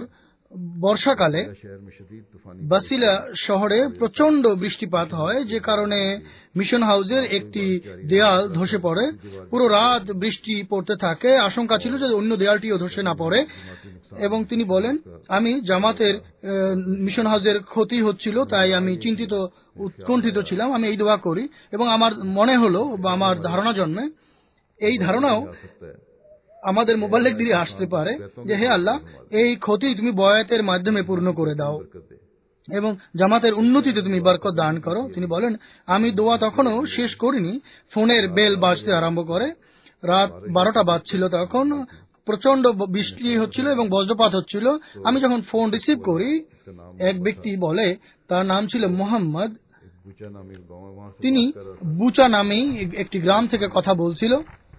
বর্ষাকালে शहर में शदीद तूफानी বাসিলা শহরে প্রচন্ড বৃষ্টিপাত হয়, যে কারণে মিশন হাউসের একটি দেয়াল ধসে পড়ে। পুরো রাত বৃষ্টি পড়তে থাকে, আশঙ্কা ছিল যে অন্য দেয়ালটিও ধসে না পড়ে। এবং তিনি বলেন, আমি জামাতের মিশন হাউসের ক্ষতি হচ্ছিল, তাই আমি চিন্তিত উৎকণ্ঠিত ছিলাম। আমি এই দোয়া করি এবং আমার মনে হলো বা আমার ধারণা জন্মে, এই ধারণাও আমাদের মোবাল্লেগ দিকে আসতে পারে যে হে আল্লাহ, এই ক্ষতি তুমি বয়াতের মাধ্যমে পূর্ণ করে দাও এবং জামাতের উন্নতিতে তুমি বরকত দান করো। তিনি বলেন, আমি দোয়া তখনও শেষ করিনি, ফোনের বেল বাজতে আরম্ভ করে। রাত 12টা বাজছিল, তখন প্রচন্ড বৃষ্টি হচ্ছিল এবং বজ্রপাত হচ্ছিল। আমি যখন ফোন রিসিভ করি, এক ব্যক্তি বলে, তার নাম ছিল মোহাম্মদ, তিনি বুচা নামে একটি গ্রাম থেকে কথা বলছিল।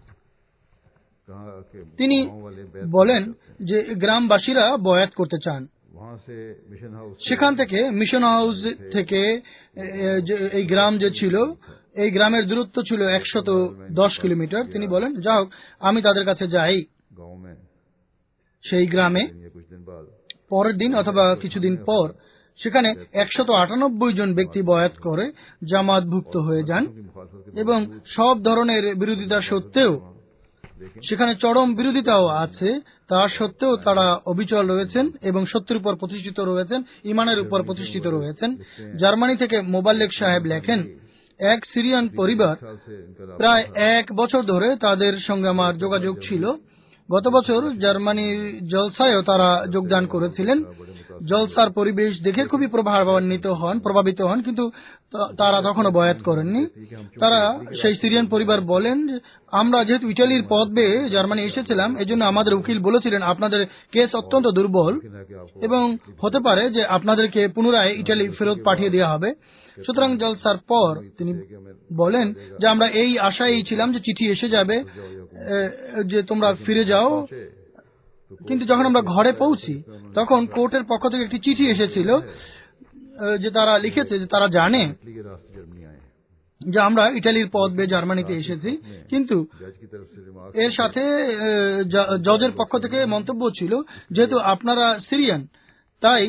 তিনি বলেন যে গ্রামবাসীরা বয়াত করতে চান। সেখান থেকে মিশন হাউস থেকে এই গ্রাম যে ছিল, এই গ্রামের দূরত্ব ছিল 110 কিলোমিটার। তিনি বলেন, যা হোক, আমি তাদের কাছে যাই। সেই গ্রামে পরের দিন অথবা কিছুদিন পর সেখানে 198 জন ব্যক্তি বয়াত করে জামাতভুক্ত হয়ে যান এবং সব ধরনের বিরোধিতা সত্ত্বেও, সেখানে চরম বিরোধিতাও আছে, তা সত্ত্বেও তারা অবিচল রয়েছেন এবং সত্যের উপর প্রতিষ্ঠিত রয়েছেন, ইমানের উপর প্রতিষ্ঠিত রয়েছেন। জার্মানি থেকে মোবাল্লেগ সাহেব লেখেন, এক সিরিয়ান পরিবার প্রায় 1 বছর ধরে তাদের সঙ্গে আমার যোগাযোগ ছিল। গত বছর জার্মানির জলসায়ও তারা যোগদান করেছিলেন। জলসার পরিবেশ দেখে খুবই প্রভাবিত হন, কিন্তু তারা তখনও বয়াত করেননি। তারা, সেই সিরিয়ান পরিবার বলেন, আমরা যেহেতু ইটালির পথ বেয়ে জার্মানি এসেছিলাম, এজন্য আমাদের উকিল বলেছিলেন আপনাদের কেস অত্যন্ত দুর্বল এবং হতে পারে যে আপনাদেরকে পুনরায় ইটালি ফেরত পাঠিয়ে দেওয়া হবে। সুতরাং জলসার পর তিনি বলেন যে আমরা এই আশায় ছিলাম যে চিঠি এসে যাবে যে তোমরা ফিরে যাও। কিন্তু যখন আমরা ঘরে পৌঁছি, তখন কোর্টের পক্ষ থেকে একটি চিঠি এসেছিল যে তারা লিখেছে যে তারা জানে যে আমরা ইটালির পথ বেয়ে জার্মানিতে এসেছি, কিন্তু এর সাথে জজের পক্ষ থেকে মন্তব্য ছিল, যেহেতু আপনারা সিরিয়ান, তাই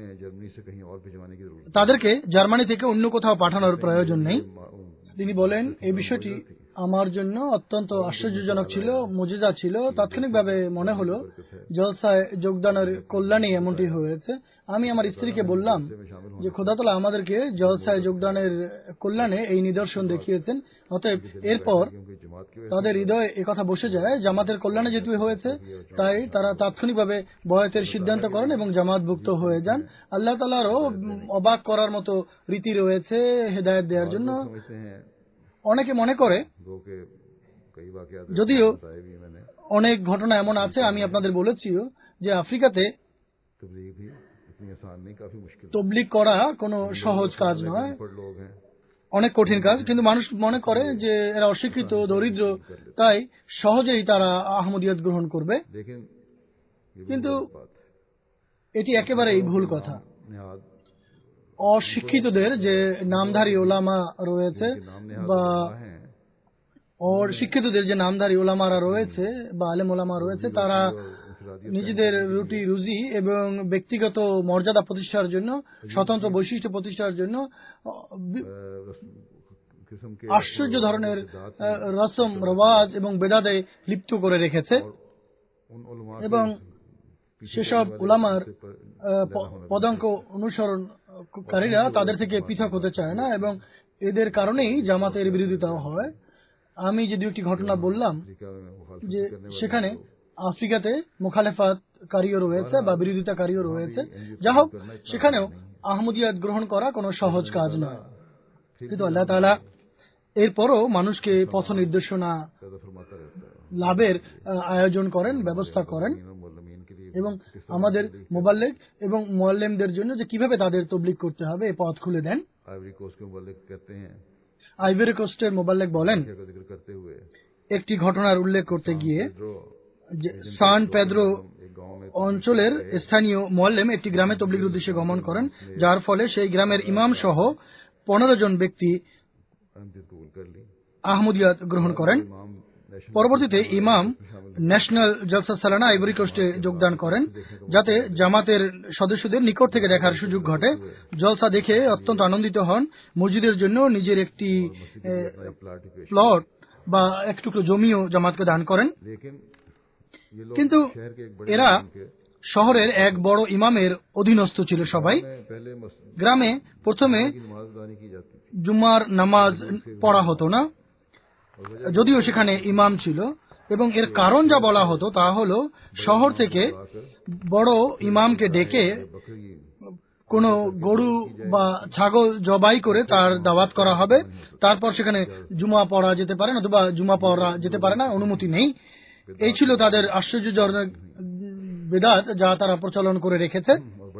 তাদেরকে জার্মানি থেকে অন্য কোথাও পাঠানোর প্রয়োজন নেই। তিনি বলেন, এই বিষয়টি আমার জন্য অত্যন্ত আশ্চর্যজনক ছিল, মুজিজা ছিল। তাৎক্ষণিকভাবে মনে হলো জলসায় যোগদানের কল্যাণে এমনটি হয়েছে। আমি আমার স্ত্রীকে বললাম যে খোদা তাআলা আমাদেরকে জলসায় যোগদানের কল্যাণে এই নিদর্শন দেখিয়েছেন। অতএব এরপর তাদের হৃদয়ে একথা বসে যায়, জামাতের কল্যাণে যেহেতু হয়েছে, তাই তারা তাৎক্ষণিকভাবে বয়াতের সিদ্ধান্ত করেন এবং জামাতভুক্ত হয়ে যান। আল্লাহ তাআলারও অবাক করার মতো রীতি রয়েছে হেদায়েত দেওয়ার জন্য। অনেকে মনে করে, যদিও অনেক ঘটনা এমন আছে, আমি আপনাদের বলেছিও যে আফ্রিকাতে তবলিগ করা কোনো সহজ কাজ নয়, অনেক কঠিন কাজ। কিন্তু মানুষ মনে করে যে এরা অশিক্ষিত, দরিদ্র, তাই সহজেই তারা আহমদিয়ত গ্রহণ করবে। কিন্তু এটি একেবারেই ভুল কথা। অশিক্ষিতদের যে নামধারী ওলামা রয়েছে বা শিক্ষিতদের যে নামধারী ওলামারা রয়েছে বা আলেম ওলামা রয়েছে, তারা নিজেদের রুটি রুজি এবং ব্যক্তিগত মর্যাদা প্রতিষ্ঠার জন্য, স্বতন্ত্র বৈশিষ্ট্য প্রতিষ্ঠার জন্য আশ্চর্য ধরনের রসম, রওয়াজ এবং বেদাতে লিপ্ত করে রেখেছে এবং সেসব উলামার পদাঙ্ক অনুসরণকারীরা তাদের থেকে পৃথক হতে চায় না এবং এদের কারণেই জামাতের বিরোধিতাও হয়। আমি যে দুটি ঘটনা বললাম যে সেখানে আফ্রিকাতে মুখালেফাতকারীও রয়েছে বা বিরোধিতাকারীও রয়েছে, যা হোক, সেখানেও আহমদিয়াত গ্রহণ করা কোনো সহজ কাজ নয়। কিন্তু আল্লাহ তাআলা এরপরও মানুষকে পথ নির্দেশনা লাভের আয়োজন করেন, ব্যবস্থা করেন এবং আমাদের মুবাল্লিগ এবং মুআল্লিমদের জন্য যে কিভাবে তাদের তবলিগ করতে হবে এই পথ খুলে দেন। আইভরি কোস্টের মুবাল্লিগ বলেন, একটি ঘটনার উল্লেখ করতে গিয়ে, সান পেদ্রো অঞ্চলের স্থানীয় মুআল্লিম একটি গ্রামে তবলিগের উদ্দেশ্যে গমন করেন, যার ফলে সেই গ্রামের ইমাম সহ 15 জন ব্যক্তি আহমদিয়াত গ্রহণ করেন। পরবর্তীতে ইমাম ন্যাশনাল জলসা সালানা আইভরি কোস্টে যোগদান করেন, যাতে জামাতের সদস্যদের নিকট থেকে দেখার সুযোগ ঘটে। জলসা দেখে অত্যন্ত আনন্দিত হন। মসজিদের জন্য নিজের একটি প্লট বা এক টুকরো জমিও জামাতকে দান করেন। কিন্তু এরা শহরের এক বড় ইমামের অধীনস্থ ছিল সবাই। গ্রামে প্রথমে জুমার নামাজ পড়া হতো না, যদিও সেখানে ইমাম ছিল, এবং এর কারণ যা বলা হতো তা হলো শহর থেকে বড় ইমামকে ডেকে কোনো গরু বা ছাগল জবাই করে তার দাওয়াত করা হবে, তারপর সেখানে জুমা পড়া যেতে পারে না, অথবা জুমা পড়া যেতে পারে না, অনুমতি নেই। এই ছিল তাদের আশ্চর্যজনক বিদআত যা তারা প্রচলন করে রেখেছে।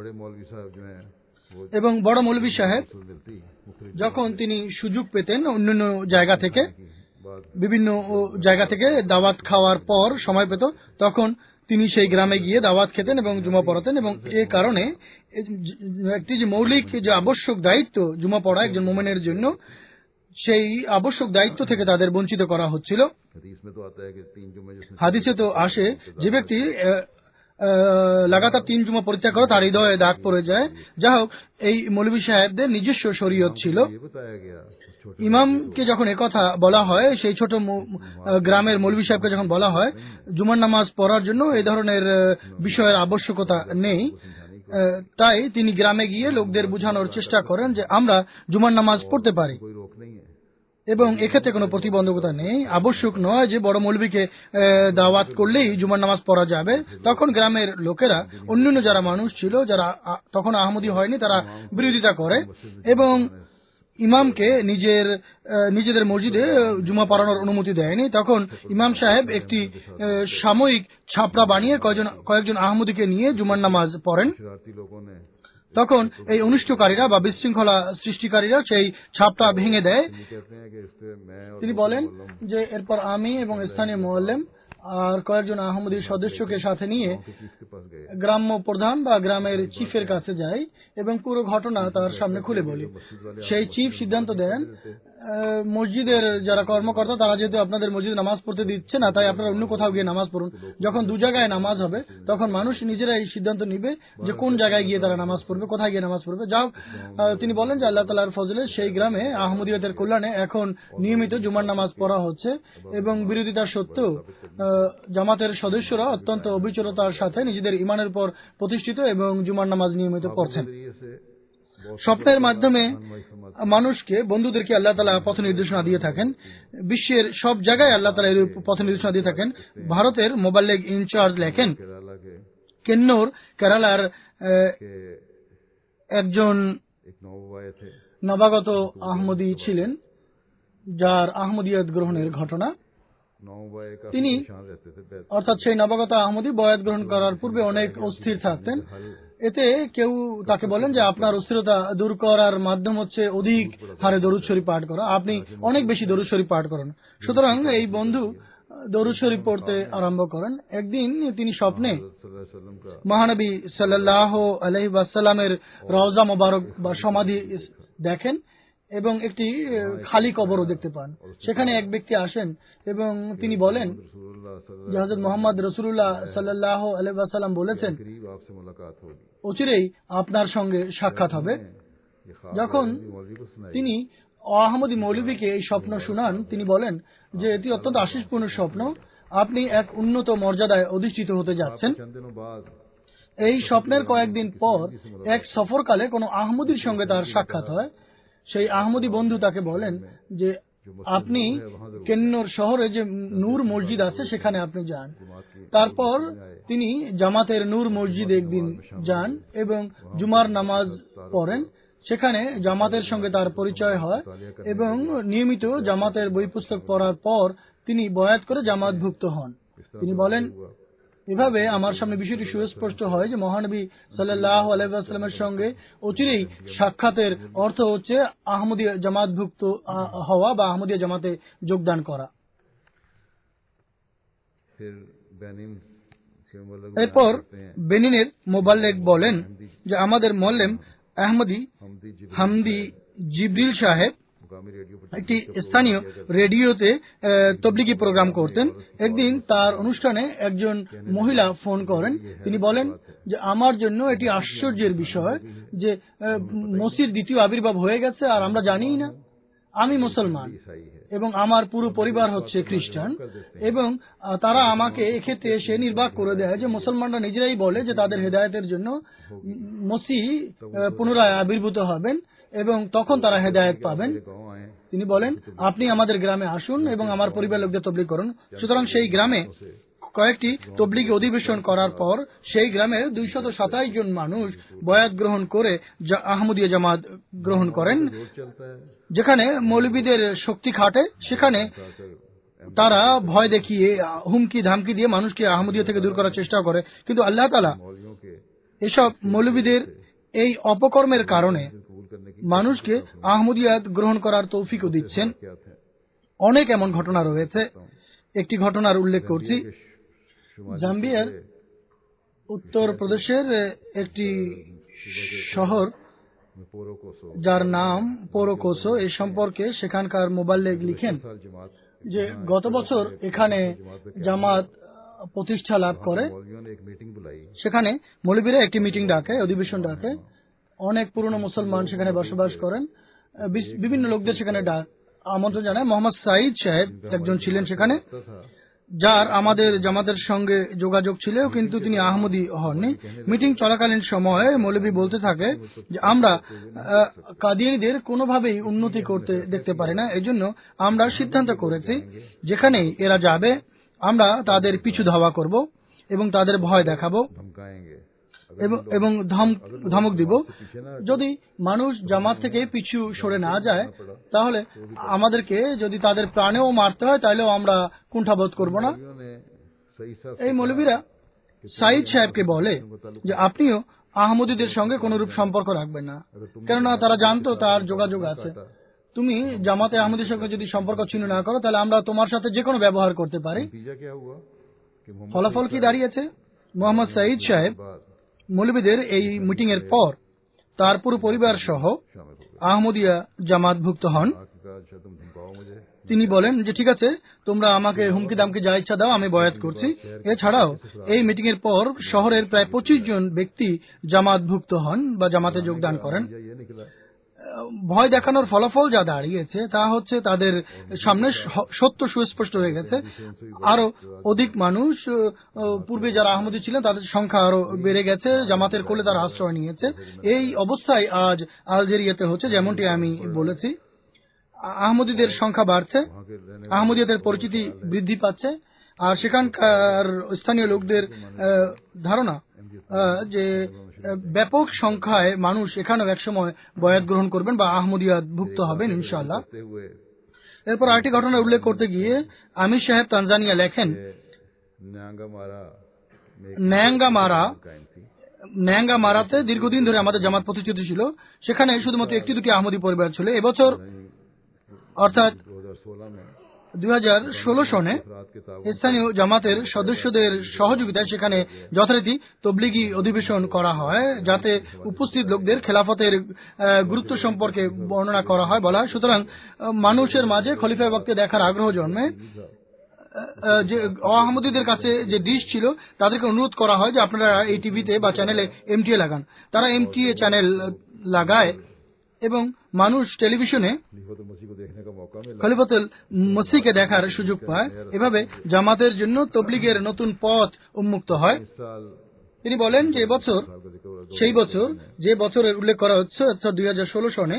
এবং বড় মৌলভী সাহেব যখন তিনি সুযোগ পেতেন অন্যান্য জায়গা থেকে, বিভিন্ন জায়গা থেকে দাওয়াত খাওয়ার পর সময় পেত, তখন তিনি সেই গ্রামে গিয়ে দাওয়াত খেতেন এবং জুমা পড়াতেন। এবং এ কারণে একটি যে মৌলিক যে আবশ্যক দায়িত্ব জুমা পড়া একজন মুমিনের জন্য, সেই আবশ্যক দায়িত্ব থেকে তাদের বঞ্চিত করা হচ্ছিল। হাদিসে তো আসে, যে ব্যক্তি লাগাতার 3 জুমা পরিত্যাগ করে তার হৃদয়ে দাগ পড়ে যায়। যা হোক, এই মৌলভী সাহেবদের নিজস্ব শরীয়ত ছিল। ইমামকে যখন একথা বলা হয়, সেই ছোট গ্রামের মৌলভী সাহেবকে যখন বলা হয় জুমার নামাজ পড়ার জন্য এই ধরনের বিষয়ের আবশ্যকতা নেই, তাই তিনি গ্রামে গিয়ে লোকদের বোঝানোর চেষ্টা করেন যে আমরা জুমার নামাজ পড়তে পারি এবং এক্ষেত্রে কোনো প্রতিবন্ধকতা নেই। আবশ্যক নয় যে বড় মৌলভীকে দাওয়াত করলেই জুমার নামাজ পড়া যাবে। তখন গ্রামের লোকেরা, অন্যান্য যারা মানুষ ছিল যারা তখন আহমদী হয়নি, তারা বিরোধিতা করে এবং ইমামকে নিজেদের মসজিদে জুমা পড়ানোর অনুমতি দেয়নি। তখন ইমাম সাহেব একটি সাময়িক ছাপড়া বানিয়ে কয়েকজন আহমদীকে নিয়ে জুমার নামাজ পড়েন। তখন এই অনিষ্টকারীরা বা বিশৃঙ্খলা সৃষ্টিকারীরা সেই ছাপটা ভেঙে দেয়। তিনি বলেন যে এরপর আমি এবং স্থানীয় মুআল্লিম আর কয়েকজন আহমদীর সদস্যকে সাথে নিয়ে গ্রাম্য প্রধান বা গ্রামের চিফের কাছে যাই এবং পুরো ঘটনা তার সামনে খুলে বলি। সেই চিফ সিদ্ধান্ত দেন, মসজিদের যারা কর্মকর্তা তারা যেহেতু আপনাদের মসজিদে নামাজ পড়তে দিচ্ছে না, তাই আপনারা অন্য কোথাও গিয়ে নামাজ পড়ুন। যখন 2 জায়গায় নামাজ হবে তখন মানুষ নিজেরাই সিদ্ধান্ত নিবে যে কোন জায়গায় গিয়ে তারা নামাজ পড়বে, কোথায় গিয়ে নামাজ পড়বে। যাও, তিনি বলেন যে আল্লাহ তাআলার ফজলে সেই গ্রামে আহমদিয়তের কল্যাণে এখন নিয়মিত জুমার নামাজ পড়া হচ্ছে এবং বিরোধিতা সত্ত্বেও জামাতের সদস্যরা অত্যন্ত অবিচলতার সাথে নিজেদের ইমানের উপর প্রতিষ্ঠিত এবং জুমার নামাজ নিয়মিত পড়ছেন। স্বপ্নের মাধ্যমে মানুষকে, বন্ধুদেরকে আল্লাহ তাআলা পথ নির্দেশনা দিয়ে থাকেন। বিশ্বের সব জায়গায় আল্লাহ তাআলা এর পথ নির্দেশনা দিয়ে থাকেন। ভারতের মোবাল্লেগ ইনচার্জ লেখেন, কেন্নোর কেরালার একজন নবাগত আহমদী ছিলেন যার আহমদিয়ত গ্রহণের ঘটনা। তিনি, অর্থাৎ সেই নবাগত আহমদী বয়াত গ্রহণ করার পূর্বে অনেক অস্থির থাকতেন। এতে কেউ তাকে বলেন যে আপনার অস্থিরতা দূর করার মাধ্যম হচ্ছে অধিক হারে দরুদ শরীফ পাঠ করা, আপনি অনেক বেশি দরুদ শরীফ পাঠ করেন। সুতরাং এই বন্ধু দরুদ শরীফ পড়তে আরম্ভ করেন। একদিন তিনি স্বপ্নে মহানবী সাল্লাল্লাহু আলাইহি ওয়াসাল্লামের রওজা মোবারক বা সমাধি দেখেন এবং একটি খালি কবরও দেখতে পান। সেখানে এক ব্যক্তি আসেন এবং তিনি বলেন যে হযরত মুহাম্মদ রাসূলুল্লাহ সাল্লাল্লাহু আলাইহি ওয়াসাল্লাম বলেছেন অচিরেই আপনার সঙ্গে সাক্ষাৎ হবে। যখন তিনি আহমদী মৌলভীকে এই স্বপ্ন শুনান, তিনি বলেন যে এটি অত্যন্ত আশীষপূর্ণ স্বপ্ন, আপনি এক উন্নত মর্যাদায় অধিষ্ঠিত হতে যাচ্ছেন। এই স্বপ্নের কয়েকদিন পর এক সফরকালে কোনো আহমদীর সঙ্গে তার সাক্ষাৎ হয়। সেই আহমদী বন্ধু তাকে বলেন যে আপনি কেন্নোর শহরে যে নূর মসজিদ আছে সেখানে আপনি যান। তারপর তিনি জামাতের নূর মসজিদে একদিন যান এবং জুমার নামাজ পড়েন। সেখানে জামাতের সঙ্গে তার পরিচয় হয় এবং নিয়মিত জামাতের বই পুস্তক পড়ার পর তিনি বয়াত করে জামাতভুক্ত হন। তিনি বলেন, এভাবে আমার সামনে বিষয়টি সুস্পষ্ট হয় যে মহানবী সাল্লাল্লাহু আলাইহি ওয়াসাল্লামের সঙ্গে অচিরেই সাক্ষাতের অর্থ হচ্ছে আহমদী জামাতভুক্ত হওয়া বা আহমদী জামাতে যোগদান করা। এরপর বেনিনের মোবাল্লেগ বলেন যে আমাদের মোয়াল্লেম আহমদী হামদি জিবরিল সাহেব मकामी रेडियो पर একটি স্থানীয় রেডিওতে তবলিগি প্রোগ্রাম করতেন। একদিন তার অনুষ্ঠানে একজন মহিলা ফোন করেন। তিনি বলেন যে আমার জন্য এটি আশ্চর্যের বিষয় যে মসির দ্বিতীয় আবির্ভাব হয়ে গেছে আর আমরা জানিই না। আমি মুসলমান এবং আমার পুরো পরিবার হচ্ছে খ্রিস্টান, এবং তারা আমাকে এক্ষেত্রে এসে নির্বাক করে দেয় যে মুসলমানরা নিজেরাই বলে যে তাদের হেদায়েতের জন্য মসিহ পুনরায় আবির্ভূত হবেন এবং তখন তারা হেদায়েত পাবেন। তিনি বলেন আপনি আমাদের গ্রামে আসুন এবং আমার পরিবার লোকদের তবলিগ করুন। সুতরাং সেই গ্রামে কয়েকটি তবলিগি অধিবেশন করার পর সেই গ্রামের 227 জন মানুষ বয়াত গ্রহণ করে আহমদিয়া জামাত গ্রহণ করেন। যেখানে মৌলবীদের শক্তি খাটে সেখানে তারা ভয় দেখিয়ে হুমকি ধামকি দিয়ে মানুষকে আহমদিয়া থেকে দূর করার চেষ্টা করে, কিন্তু আল্লাহ তাআলা এসব মৌলবীদের এই অপকর্মের কারণে মানুষকে আহমদিয়াত গ্রহণ করার তৌফিকও দিচ্ছেন। অনেক এমন ঘটনা রয়েছে। একটি ঘটনার উল্লেখ করছি। জাম্বিয়ার উত্তর প্রদেশের একটি শহর যার নাম পোরোকোসো, এই সম্পর্কে সেখানকার মোবাল্লেগ লিখেন যে গত বছর এখানে জামাত প্রতিষ্ঠা লাভ করে। সেখানে মৌলবীরা একটি মিটিং ডাকে, অধিবেশন ডাকে। অনেক পুরনো মুসলমান সেখানে বসবাস করেন। বিভিন্ন লোকদের সেখানে আমন্ত্রণ জানায়। মোহাম্মদ সাঈদ সাহেব একজন ছিলেন সেখানে, যার আমাদের জামাতের সঙ্গে যোগাযোগ ছিল, কিন্তু তিনি আহমদী হননি। মিটিং চলাকালীন সময়ে মৌলবী বলতে থাকে যে আমরা কাদিয়ানীদের কোনোভাবেই উন্নতি করতে দেখতে পারি না, এজন্য আমরা সিদ্ধান্ত করেছি যেখানেই এরা যাবে আমরা তাদের পিছু ধাওয়া করব এবং তাদের ভয় দেখাবো এবং ধমক দিব। যদি মানুষ জামাত থেকে পিছু সরে না যায় তাহলে আমাদেরকে যদি তাদের প্রাণেও মারতে হয় তাহলেও আমরা কুণ্ঠাবোধ করব না। এই মৌলবীরা সাঈদ সাহেবকে বলে যে আপনিও আহমদীদের সঙ্গে কোনরূপ সম্পর্ক রাখবেন না, কেননা তারা জানতো তার যোগাযোগ আছে। তুমি জামাতে আহমদীর সঙ্গে যদি সম্পর্ক ছিন্ন না করো তাহলে আমরা তোমার সাথে যে কোনো ব্যবহার করতে পারি। ফলাফল কি দাঁড়িয়েছে? মোহাম্মদ সাঈদ সাহেব মৌলবীদের এই মিটিং এর পর তার পুরো পরিবার সহ আহমদিয়া জামাতভুক্ত হন। তিনি বলেন যে ঠিক আছে, তোমরা আমাকে হুমকি দামকি যা ইচ্ছা দাও, আমি বয়াত করছি। এছাড়াও এই মিটিং এর পর শহরের প্রায় 25 জন ব্যক্তি জামাতভুক্ত হন বা জামাতে যোগদান করেন। ভয় দেখানোর ফলাফল যা দাঁড়িয়েছে তা হচ্ছে তাদের সামনে সত্য সুস্পষ্ট হয়ে গেছে। আরো অধিক মানুষ, পূর্বে যারা আহমদী ছিলেন তাদের সংখ্যা আরো বেড়ে গেছে, জামাতের কোলে তারা আশ্রয় নিয়েছে। এই অবস্থায় আজ আলজেরিয়াতে হচ্ছে, যেমনটি আমি বলেছি। আহমদীদের সংখ্যা বাড়ছে, আহমদীদের পরিচিতি বৃদ্ধি পাচ্ছে, আর সেখানকার স্থানীয় লোকদের ধারণা যে ব্যাপক সংখ্যায় মানুষ এখানেও একসময় বয়াত গ্রহণ করবেন বা আহমদিয়াত ভুক্ত হবেন ইনশাআল্লাহ। এরপর আরেকটি ঘটনা উল্লেখ করতে গিয়ে আমির সাহেব তানজানিয়া লেখেন, ন্যাঙ্গামারাতে দীর্ঘদিন ধরে আমাদের জামাত প্রতিষ্ঠিত ছিল। সেখানে শুধুমাত্র একটি দুটি আহমদী পরিবার ছিল। এবছর অর্থাৎ 2016 সনে স্থানীয় জামাতের সদস্যদের সহযোগিতায় সেখানে যথারীতি তবলিগি অধিবেশন করা হয়, যাতে উপস্থিত লোকদের খেলাফতের গুরুত্ব সম্পর্কে বর্ণনা করা হয়, বলা হয়। সুতরাং মানুষের মাঝে খলিফা বক্তকে দেখার আগ্রহ জন্মে। যে আহমদীদের কাছে যে ডিশ ছিল তাদেরকে অনুরোধ করা হয় যে আপনারা এই টিভিতে বা চ্যানেলে এমটিএ লাগান। তারা এমটিএ চ্যানেল লাগায় এবং মানুষ টেলিভিশনে খলিফাতুল মসিহকে দেখার সুযোগ পায়। এভাবে জামাতের জন্য তবলিগের নতুন পথ উন্মুক্ত হয়। তিনি বলেন যে এবছর সেই বছর যে বছরের উল্লেখ করা হচ্ছে, অর্থাৎ 2016 সনে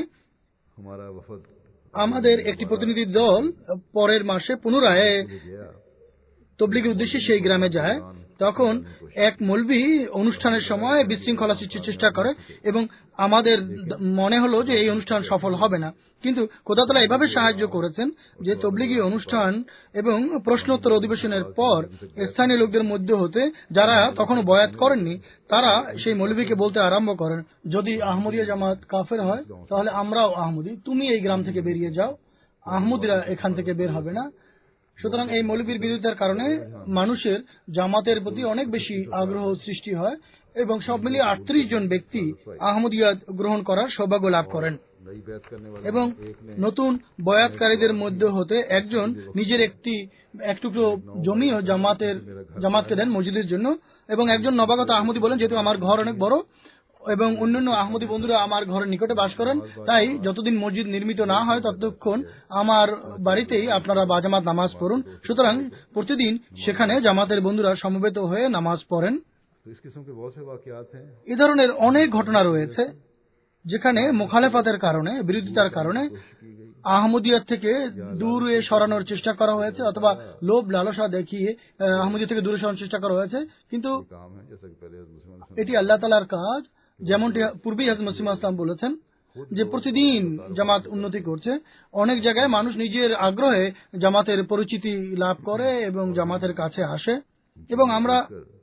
আমাদের একটি প্রতিনিধি দল পরের মাসে পুনরায় তবলিগের উদ্দেশ্যে সেই গ্রামে যায়। তখন এক মৌলবী অনুষ্ঠানের সময় বিশৃঙ্খলা সৃষ্টির চেষ্টা করে এবং আমাদের মনে হলো যে এই অনুষ্ঠান সফল হবে না, কিন্তু খোদা তাআলা এভাবে সাহায্য করেছেন যে তবলিগি অনুষ্ঠান এবং প্রশ্নোত্তর অধিবেশনের পর স্থানীয় লোকদের মধ্যে হতে যারা তখনও বয়াত করেননি তারা সেই মৌলবীকে বলতে আরম্ভ করেন, যদি আহমদিয়া জামাত কাফের হয় তাহলে আমরাও আহমদী, তুমি এই গ্রাম থেকে বেরিয়ে যাও, আহমদীরা এখান থেকে বের হবে না। সুতরাং এই মৌলবীর বিরোধিতার কারণে মানুষের জামাতের প্রতি অনেক বেশি আগ্রহ সৃষ্টি হয় এবং সব মিলিয়ে 38 জন ব্যক্তি আহমদিয়াত গ্রহণ করার সৌভাগ্য লাভ করেন। नई बैत करने वाले এবং एक ने নতুন বয়াতকারীদের মধ্যে হতে একজন নিজের এক টুকরো জমিও জামাতকে দেন মসজিদের জন্য, এবং একজন নবাগত আহমদী বলেন, যেহেতু আমার ঘর অনেক বড় এবং অন্যান্য আহমদী বন্ধুরা আমার ঘরের নিকটে বাস করেন, তাই যতদিন মসজিদ নির্মিত না হয় ততক্ষণ আমার বাড়িতেই আপনারা বাজামাত নামাজ পড়ুন। সুতরাং প্রতিদিন সেখানে জামাতের বন্ধুরা সমবেত হয়ে নামাজ পড়েন। तो इस किस्म के बहुत से वाकयात हैं এ ধরনের অনেক ঘটনা রয়েছে যেখানে মুখালেফাতের কারণে, বিরোধিতার কারণে আহমদিয়াত থেকে দূরে সরানোর চেষ্টা করা হয়েছে, অথবা লোভ লালসা দেখিয়ে আহমদিয়া থেকে দূরে সরানোর চেষ্টা করা হয়েছে। কিন্তু काम है, जैसा कि पहले हज़रत मुस्लिम এটি আল্লাহ তাআলার কাজ। যেমনটি পূর্বেই হযরত মুসলিম আসলাম বলেছেন যে প্রতিদিন জামাত উন্নতি করছে। অনেক জায়গায় মানুষ নিজের আগ্রহে জামাতের পরিচিতি লাভ করে এবং জামাতের কাছে আসে, এবং আমরা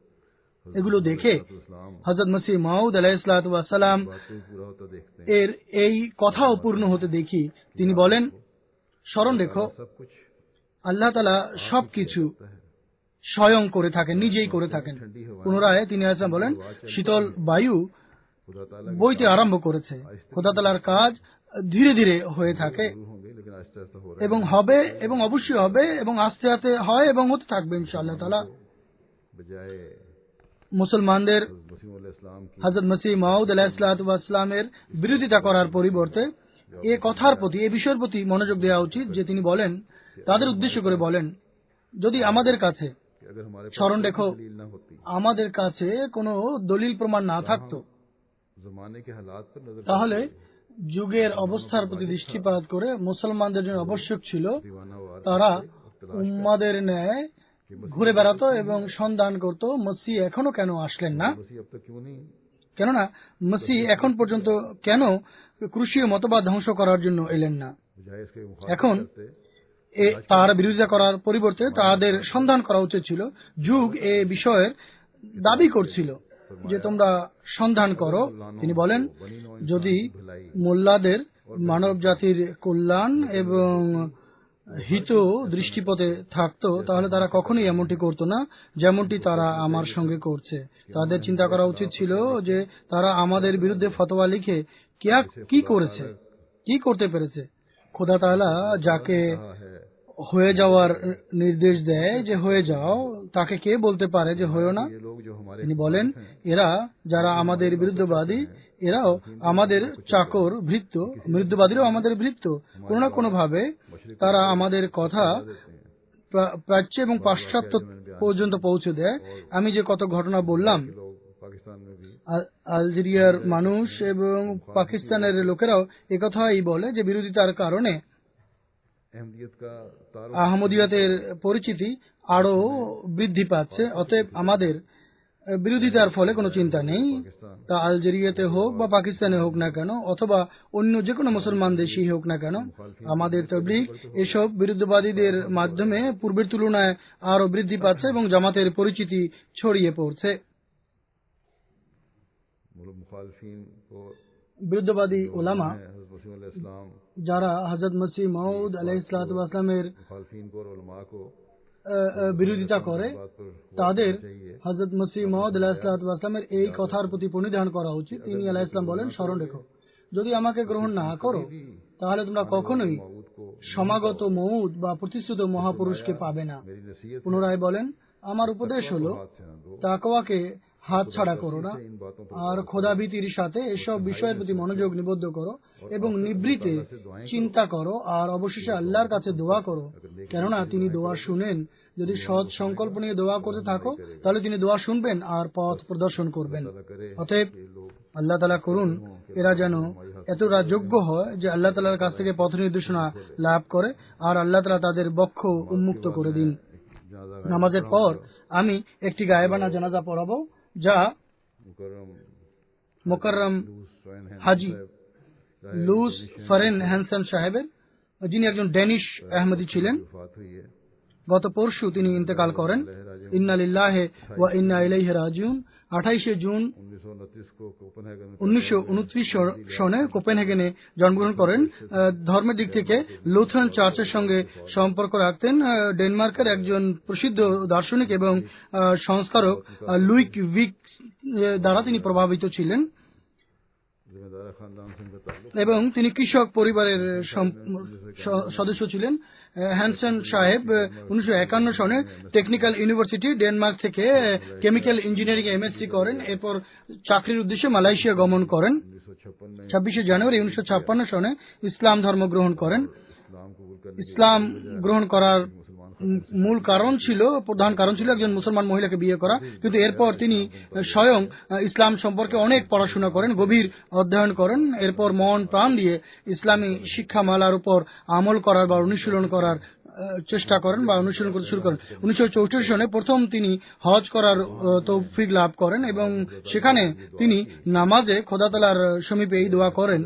এগুলো দেখে হযরত মসিহ মাউদ আলাইহিসসালাতু ওয়াস সালাম वाकई पूरा होता देखते हैं। এর এই কথাও পূর্ণ হতে দেখি। তিনি বলেন, স্মরণ রেখো, सब कुछ আল্লাহ তাআলা সবকিছু স্বয়ং করে থাকেন, নিজেই করে থাকেন। পুনরায় তিনি আলাইহিস বলেন, শীতল বায়ু खुदा ताला বইতে আরম্ভ করেছে। খোদা তাআলার কাজ ধীরে ধীরে হয়ে থাকে शुरू होंगे, लेकिन आहिस्ता आहिस्ता हो रहा এবং হবে এবং অবশ্যই হবে এবং আস্তে আস্তে হয় এবং হতে থাকবে ইনশাআল্লাহ তাআলা। है। बजाय মুসলমানদের मसीह अलैहिस्सलाम की হযরত মসিহ মাউদ আলাইহিসসালাতু ওয়াস সালামের বিরোধিতা করার পরিবর্তে এই কথার প্রতি, এই বিষয়ের প্রতি মনোযোগ দেওয়া উচিত যে তিনি বলেন, তাদের উদ্দেশ্য করে বলেন, যদি আমাদের কাছে, कि अगर हमारे पास স্মরণ রেখো, दलील न होती, আমাদের কাছে কোনো দলিল প্রমাণ না থাকতো, जमाने के हालात पर नजर তাহলে যুগের অবস্থার প্রতি দৃষ্টিপাত করে মুসলমানদের জন্য আবশ্যক ছিল दीवाना वार তারা উম্মাদের ন্যায় ঘুরে বেড়াতো এবং সন্ধান করত মসিহ এখনো কেন আসলেন না, मसीह अब तक क्यों नहीं, কেননা মসিহ এখন পর্যন্ত কেন ক্রুশীয় মতবাদ ধ্বংস করার জন্য এলেন না। बजाय इसके এখন मुखालिफ करते তার বিরোধিতা করার পরিবর্তে তাদের সন্ধান করা উচিত ছিল। যুগ এ বিষয়ের দাবি করছিল যে তোমরা সন্ধান করো। তিনি বলেন, যদি মোল্লাদের মানব জাতির কল্যাণ এবং হিত দৃষ্টিপথে থাকতো তাহলে তারা কখনোই এমনটি করতো না যেমনটি তারা আমার সঙ্গে করছে। তাদের চিন্তা করা উচিত ছিল যে তারা আমাদের বিরুদ্ধে ফতোয়া লিখে কি করেছে, কি করতে পেরেছে। খোদা তাআলা যাকে হয়ে যাওয়ার নির্দেশ দেয় যে হয়ে যাও, তাকে কে বলতে পারে যে হয়েও না। ये लोग जो हमारे তিনি বলেন, এরা যারা আমাদের বিরুদ্ধবাদী, এরাও আমাদের চাকর ভৃত্য, বিরুদ্ধবাদীরাও আমাদের ভৃত্য। কোনো না কোনো ভাবে তারা আমাদের কথা প্রাচ্য এবং পাশ্চাত্য পর্যন্ত পৌঁছে দেয়। আমি যে কত ঘটনা বললাম, लोग पाकिस्तान में भी আলজেরিয়ার মানুষ এবং পাকিস্তানের লোকেরাও একথাই বলে যে বিরোধিতার কারণে अहमदियत का तारुफ আহমদিয়াতের পরিচিতি আরো বৃদ্ধি পাচ্ছে। অতএব আমাদের বিরোধিতার ফলে কোনো চিন্তা নেই, তা আলজেরিয়াতে হোক বা পাকিস্তানে হোক না কেন, অথবা অন্য যে কোনো মুসলমান দেশেই হোক না কেন, আমাদের তাবলীগ এসব বিরুদ্ধবাদীদের মাধ্যমে পূর্বের তুলনায় আরো বৃদ্ধি পাচ্ছে এবং জামাতের পরিচিতি ছড়িয়ে পড়ছে। मुखालिफिन को বিরুদ্ধবাদী ওলামা हज़रत मसीह अलैहिस्सलाम যারা হযরত মসিহ মাউদ আলাইহিসসালাতু ওয়াস সালামের मुखालिफिन को और उलमा को বিরোধিতা করে, बात पर তাদের হযরত মসিহ মাউদ আলাইহিসসালাতু ওয়াস সালামের এই কথার প্রতি পরিধান করা উচিত। তিনি আলাইহিস সালাম বলেন, স্মরণ রেখো, যদি আমাকে গ্রহণ না করো তাহলে তোমরা কখনোই मऊद को সমাগত মউদ বা প্রতিষ্ঠিত মহাপুরুষকে পাবে না। मेरी नसीहत পুনরায় বলেন, আমার উপদেশ হলো हाथ से न दो, তাকওয়াকে হাত ছাড়া করো না, इन बातों पर আর খোদাভীতির সাথে এসব বিষয়ের প্রতি মনোযোগ নিবদ্ধ করো এবং নিবৃতে চিন্তা করো, আর অবশেষে আল্লাহর কাছে দোয়া করো, কেননা তিনি দোয়া শুনেন। যদি সৎ সংকল্প নিয়ে দোয়া করতে থাকো তাহলে তিনি দোয়া শুনবেন আর পথ প্রদর্শন করবেন। অতএব আল্লাহ তাআলা করুন এরা যেন এতটা যোগ্য হয় যে আল্লাহ তাআলার কাছ থেকে পথ নির্দেশনা লাভ করে, আর আল্লাহ তাআলা তাদের বক্ষ উন্মুক্ত করে দিন। নামাজের পর আমি একটি গায়েবানা জানাজা পড়াবো, যা মোকাররম হাজি লুস ফারেন হ্যানসন সাহেবের, যিনি একজন ড্যানিশ আহমদী ছিলেন। वफात हुई है। গত পরশু তিনি ইন্তেকাল করেন। ইন্না লিল্লাহি ওয়া ইন্না ইলাইহি রাজিউন। 28 জুন 1929 সনে কোপেনহেগেনে জন্মগ্রহণ করেন। ধর্মের দিক থেকে লুথারান চার্চের সঙ্গে সম্পর্ক রাখতেন। ডেনমার্কের একজন প্রসিদ্ধ দার্শনিক এবং সংস্কারক লুইক ভিক দ্বারা তিনি প্রভাবিত ছিলেন। जिम्मेदार खानदान से इनका ताल्लुक এবং তিনি কৃষক পরিবারের সদস্য ছিলেন। হ্যানসন সাহেব 1951 সনে টেকনিক্যাল ইউনিভার্সিটি ডেনমার্ক থেকে কেমিক্যাল ইঞ্জিনিয়ারিং এমএসসি করেন। এরপর চাকরির উদ্দেশ্যে মালয়েশিয়া গমন করেন। 26 জানুয়ারি 1956 সনে ইসলাম ধর্ম গ্রহণ করেন। ইসলাম গ্রহণ করার মূল কারণ ছিল, প্রধান কারণ ছিল একজন মুসলমান মহিলাকে বিয়ে করা। কিন্তু এরপর তিনি স্বয়ং ইসলাম সম্পর্কে অনেক পড়াশোনা করেন, গভীর অধ্যয়ন করেন। এরপর মন প্রাণ দিয়ে ইসলামী শিক্ষামালার উপর আমল করার বা অনুশীলন করার চেষ্টা করেন বা অনুশীলন করতে শুরু করেন। 1964 সনে প্রথম তিনি হজ করার তৌফিক লাভ করেন এবং সেখানে তিনি নামাজে খোদা তাআলার সমীপে এই দোয়া করেন,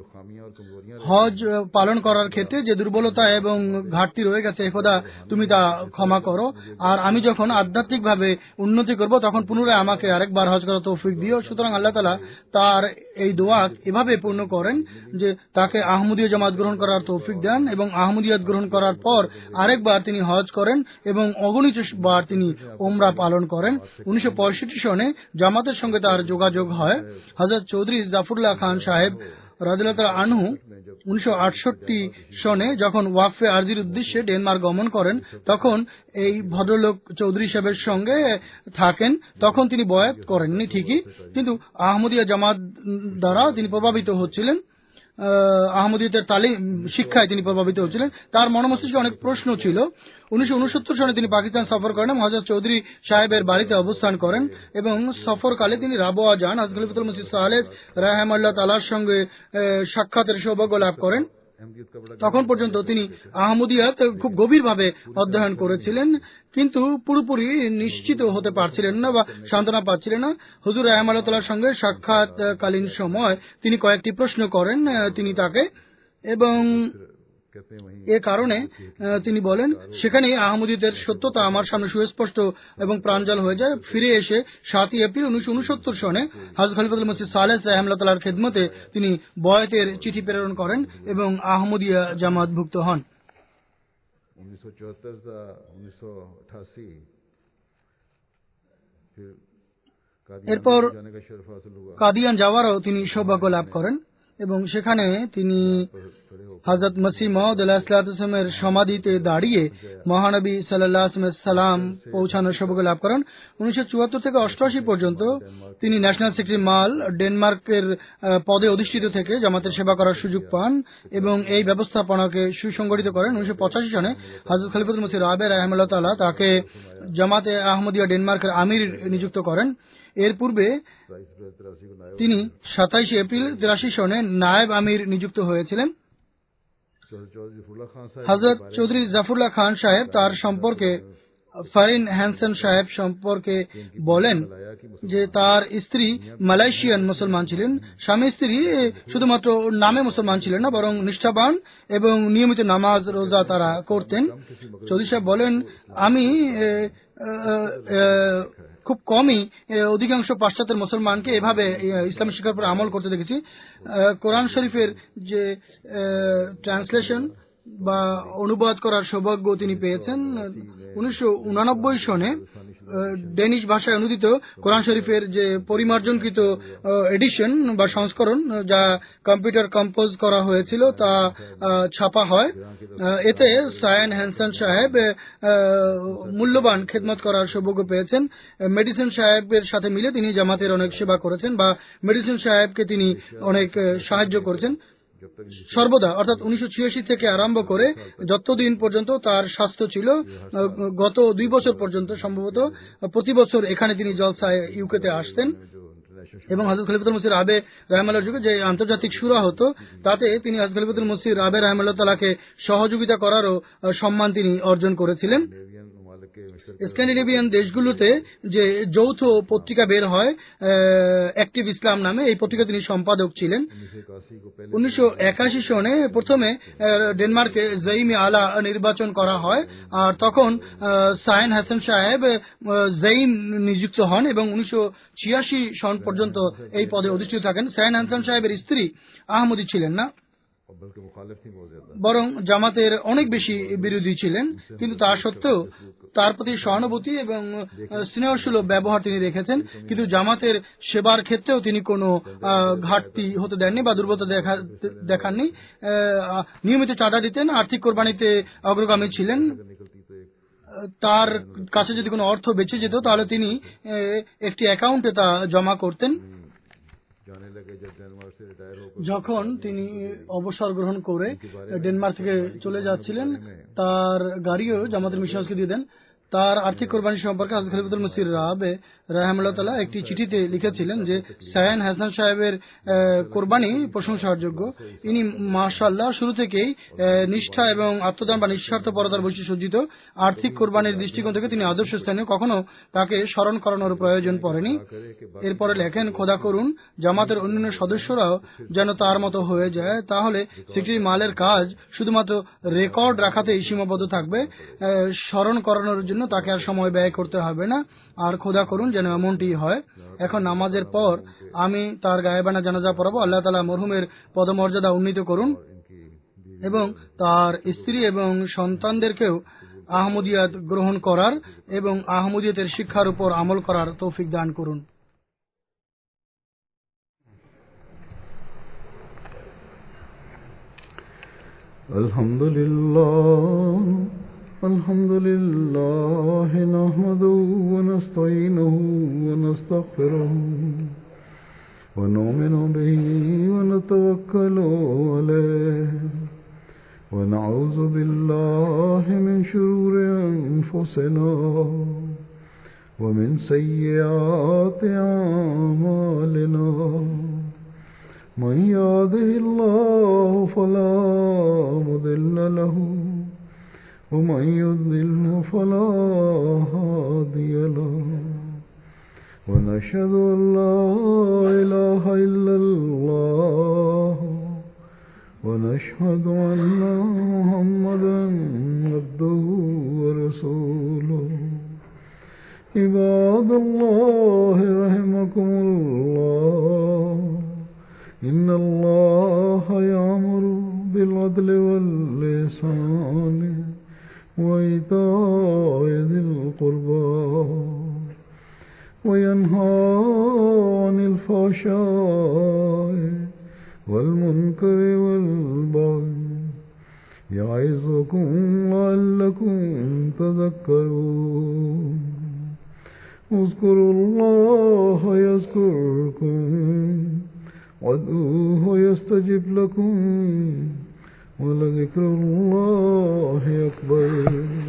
হজ পালন করার ক্ষেত্রে যে দুর্বলতা এবং ঘাটতি রয়ে গেছে, খোদা তুমি তা ক্ষমা করো। আর আমি যখন আধ্যাত্মিকভাবে উন্নতি করব তখন পুনরায় আমাকে আরেকবার হজ করার তৌফিক দিও। সুতরাং আল্লাহ তাআলা তার এই দোয়া এভাবে পূর্ণ করেন যে তাকে আহমদীয় জামাত গ্রহণ করার তৌফিক দেন এবং আহমদিয়াত গ্রহণ করার পর আরেকবার তিনি হজ করেন এবং অগণিত বার তিনি ওমরা পালন করেন। 1965 সনে জামাতের সঙ্গে তার যোগাযোগ হয়। হযরত চৌধুরী জাফরুল্লাহ খান সাহেব রাদিয়াল্লাহু তাআলা আনহু 1968 সনে যখন ওয়াকফে আরজির উদ্দেশ্যে ডেনমার্ক গমন করেন, তখন এই ভদ্রলোক চৌধুরী সাহেবের সঙ্গে থাকেন। তখন তিনি বয়াত করেননি ঠিকই, কিন্তু আহমদিয়া জামাত দ্বারা তিনি প্রভাবিত হচ্ছিলেন, আহমদিয়তের তালিম শিক্ষায় তিনি প্রভাবিত হচ্ছিলেন। তার মনমস্তিষ্কে অনেক প্রশ্ন ছিল। 1969 সনে তিনি পাকিস্তান সফর করেন, হযরত চৌধুরী সাহেবের বাড়িতে অবস্থান করেন এবং সফরকালে তিনি রাবোয়া যান। হযরত খলিফাতুল মসিহ সালেহ রাহিমাহুল্লাহ তাআলার সঙ্গে সাক্ষাতের সৌভাগ্য লাভ করেন। তখন পর্যন্ত তিনি আহমদিয়াত খুব গভীরভাবে অধ্যয়ন করেছিলেন, কিন্তু পুরোপুরি নিশ্চিত হতে পারছিলেন না বা সান্ত্বনা পাচ্ছিলেন না। হুজুর রাহিমাহুল্লাহ তাআলার সঙ্গে সাক্ষাৎকালীন সময় তিনি কয়েকটি প্রশ্ন করেন তিনি তাকে, এবং এ কারণে তিনি বলেন, সেখানেই আহমদিয়তের সত্যতা আমার সামনে সুস্পষ্ট এবং প্রাঞ্জল হয়ে যায়। ফিরে এসে 7 এপ্রিল 1969 সনে হযরত খলিফাতুল মসিহ সালেহ রাহিমাহুল্লাহ তাআলার খেদমতে তিনি বয়াতের চিঠি প্রেরণ করেন এবং আহমদিয়া জামাতভুক্ত হন। 1974 এরপর কাদিয়ান যাওয়ারও তিনি সৌভাগ্য লাভ করেন এবং সেখানে তিনি হযরত মসিহ মাউদ আলাইহিসসালামের সমাধিতে দাঁড়িয়ে মহানবী সাল্লাল্লাহু আলাইহি ওয়াসাল্লাম পৌঁছানোর সৌভাগ্য লাভ করেন। 1974 থেকে 88 পর্যন্ত তিনি ন্যাশনাল সেক্রেটারি মাল ডেনমার্কের পদে অধিষ্ঠিত থেকে জামাতের সেবা করার সুযোগ পান এবং এই ব্যবস্থাপনাকে সুসংগঠিত করেন। 1985 সনে হযরত খলিফাতুল মসিহ রাবে রাহিমাহুল্লাহ তাআলা তাকে জামাতে আহমদিয়া ডেনমার্কের আমির নিযুক্ত করেন। এর পূর্বে তিনি 27 এপ্রিল 83 সনে নায়েব আমির নিযুক্ত হয়েছিলেন। হযরত চৌধুরী জাফরুল্লাহ খান সাহেব তার সম্পর্কে ফারিন হ্যানসন সাহেব সম্পর্কে বলেন যে তার স্ত্রী মালয়েশিয়ান মুসলমান ছিলেন। স্বামী স্ত্রী শুধুমাত্র নামে মুসলমান ছিলেন না, বরং নিষ্ঠাবান এবং নিয়মিত নামাজ রোজা তারা করতেন। চৌধুরী সাহেব বলেন, আমি খুব কমই অধিকাংশ পাশ্চাত্যের মুসলমানকে এভাবে ইসলাম শিক্ষার উপর আমল করতে দেখেছি। কোরআন শরীফের যে ট্রান্সলেশন বা অনুবাদ করার সৌভাগ্য তিনি পেয়েছেন। 1989 সনে ডেনিশ ভাষায় অনুদিত কোরআন শরীফের যে পরিমার্জনকৃত এডিশন বা সংস্করণ যা কম্পিউটার কম্পোজ করা হয়েছিল তা ছাপা হয়। এতে সায়ান হ্যানসন সাহেব মূল্যবান খেদমত করার সৌভাগ্য পেয়েছেন। মেডিসিন সাহেবের সাথে মিলে তিনি জামাতের অনেক সেবা করেছেন বা মেডিসিন সাহেবকে তিনি অনেক সাহায্য করেছেন সর্বদা, অর্থাৎ 1986 থেকে আরম্ভ করে যতদিন পর্যন্ত তার স্বাস্থ্য ছিল, গত 2 বছর পর্যন্ত সম্ভবত প্রতি বছর এখানে তিনি জলসায় ইউকেতে আসতেন এবং হযরত খলিফাতুল মসিহ রাবে রাহিমাহুল্লাহর যুগে যে আন্তর্জাতিক শুরা হতো তাতে তিনি হযরত খলিফাতুল মসিহ রাবে রাহিমাহুল্লাহ তাআলাকে সহযোগিতা করারও সম্মান তিনি অর্জন করেছিলেন। স্ক্যান্ডিনেভিয়ান দেশগুলোতে যে যৌথ পত্রিকা বের হয় অ্যাক্টিভ ইসলাম নামে, এই পত্রিকা তিনি সম্পাদক ছিলেন। 1981 সনে প্রথমে ডেনমার্কে জাইমে আলা নির্বাচন করা হয়, আর তখন সায়েন হাসান সাহেব জাইম নিযুক্ত হন এবং 1986 সন পর্যন্ত এই পদে অধিষ্ঠিত থাকেন। সায়েন হাসান সাহেবের স্ত্রী আহমদী ছিলেন না, বরং জামাতের অনেক বেশি বিরোধী ছিলেন, কিন্তু তা সত্ত্বেও তার প্রতি সহানুভূতি এবং স্নেহসুলভ ব্যবহার তিনি রেখেছেন, কিন্তু জামাতের সেবার ক্ষেত্রেও তিনি কোনো ঘাটতি হতে দেননি বা দুর্বলতা দেখাননি। নিয়মিত চাঁদা দিতেন, আর্থিক কোরবানিতে অগ্রগামী ছিলেন। তার কাছে যদি কোনো অর্থ বেঁচে যেত তাহলে তিনি একটি অ্যাকাউন্টে তা জমা করতেন। যখন তিনি অবসর গ্রহণ করে ডেনমার্ক থেকে চলে যাচ্ছিলেন, তার গাড়িও জামাতের মিশনারিকে দিয়ে দেন। তার আর্থিক কোরবানি সম্পর্কে হযরত খলিফাতুল মসিহ রাবে রাহিমাহুল্লাহ তাআলা একটি চিঠিতে লিখেছিলেন যে সায়ান হাসান সাহেবের কোরবানি প্রশংসার যোগ্য। ইনি মাশাআল্লাহ শুরু থেকেই নিষ্ঠা এবং আত্মদান বা নিঃস্বার্থপরতার বৈশিষ্ট্যে সজ্জিত। আর্থিক কোরবানির দৃষ্টিকোণ থেকে তিনি আদর্শ স্থানীয়, কখনো তাকে স্মরণ করানোর প্রয়োজন পড়েনি। এরপরে লেখেন, খোদা করুন জামাতের অন্যান্য সদস্যরাও যেন তার মতো হয়ে যায়, তাহলে সেক্রেটারি মালের কাজ শুধুমাত্র রেকর্ড রাখাতেই সীমাবদ্ধ থাকবে, স্মরণ করানোর জন্য তাকে আর সময় ব্যয় করতে হবে না। আর খোদা করুন যেন এমনটি হয়। এখন নামাজের পর আমি তার গায়েবানা জানাজা পড়াবো। আল্লাহ তাআলা মরহুমের পদমর্যাদা উন্নীত করুন এবং তার স্ত্রী এবং সন্তানদেরকেও আহমদিয়াত গ্রহণ করার এবং আহমদিয়তের শিক্ষার উপর আমল করার তৌফিক দান করুন। الحمد لله نحمده ونستعينه ونستغفره ونؤمن به ونتوكل عليه ونعوذ بالله من شرور أنفسنا ومن سيئات أعمالنا من يهده الله فلا مضل له ومن يضلل فلا هادي له ونشهد أن لا إله إلا الله ونشهد أن محمدا عبده ورسوله عباد الله رحمكم الله إن الله يأمر بالعدل والإحسان وإيتاء ذي القربى وينهى عن الفحشاء والمنكر والبغي يعظكم لعلكم تذكرون اذكروا الله يذكركم وادعوه يستجب لكم ولذكر الله أكبر.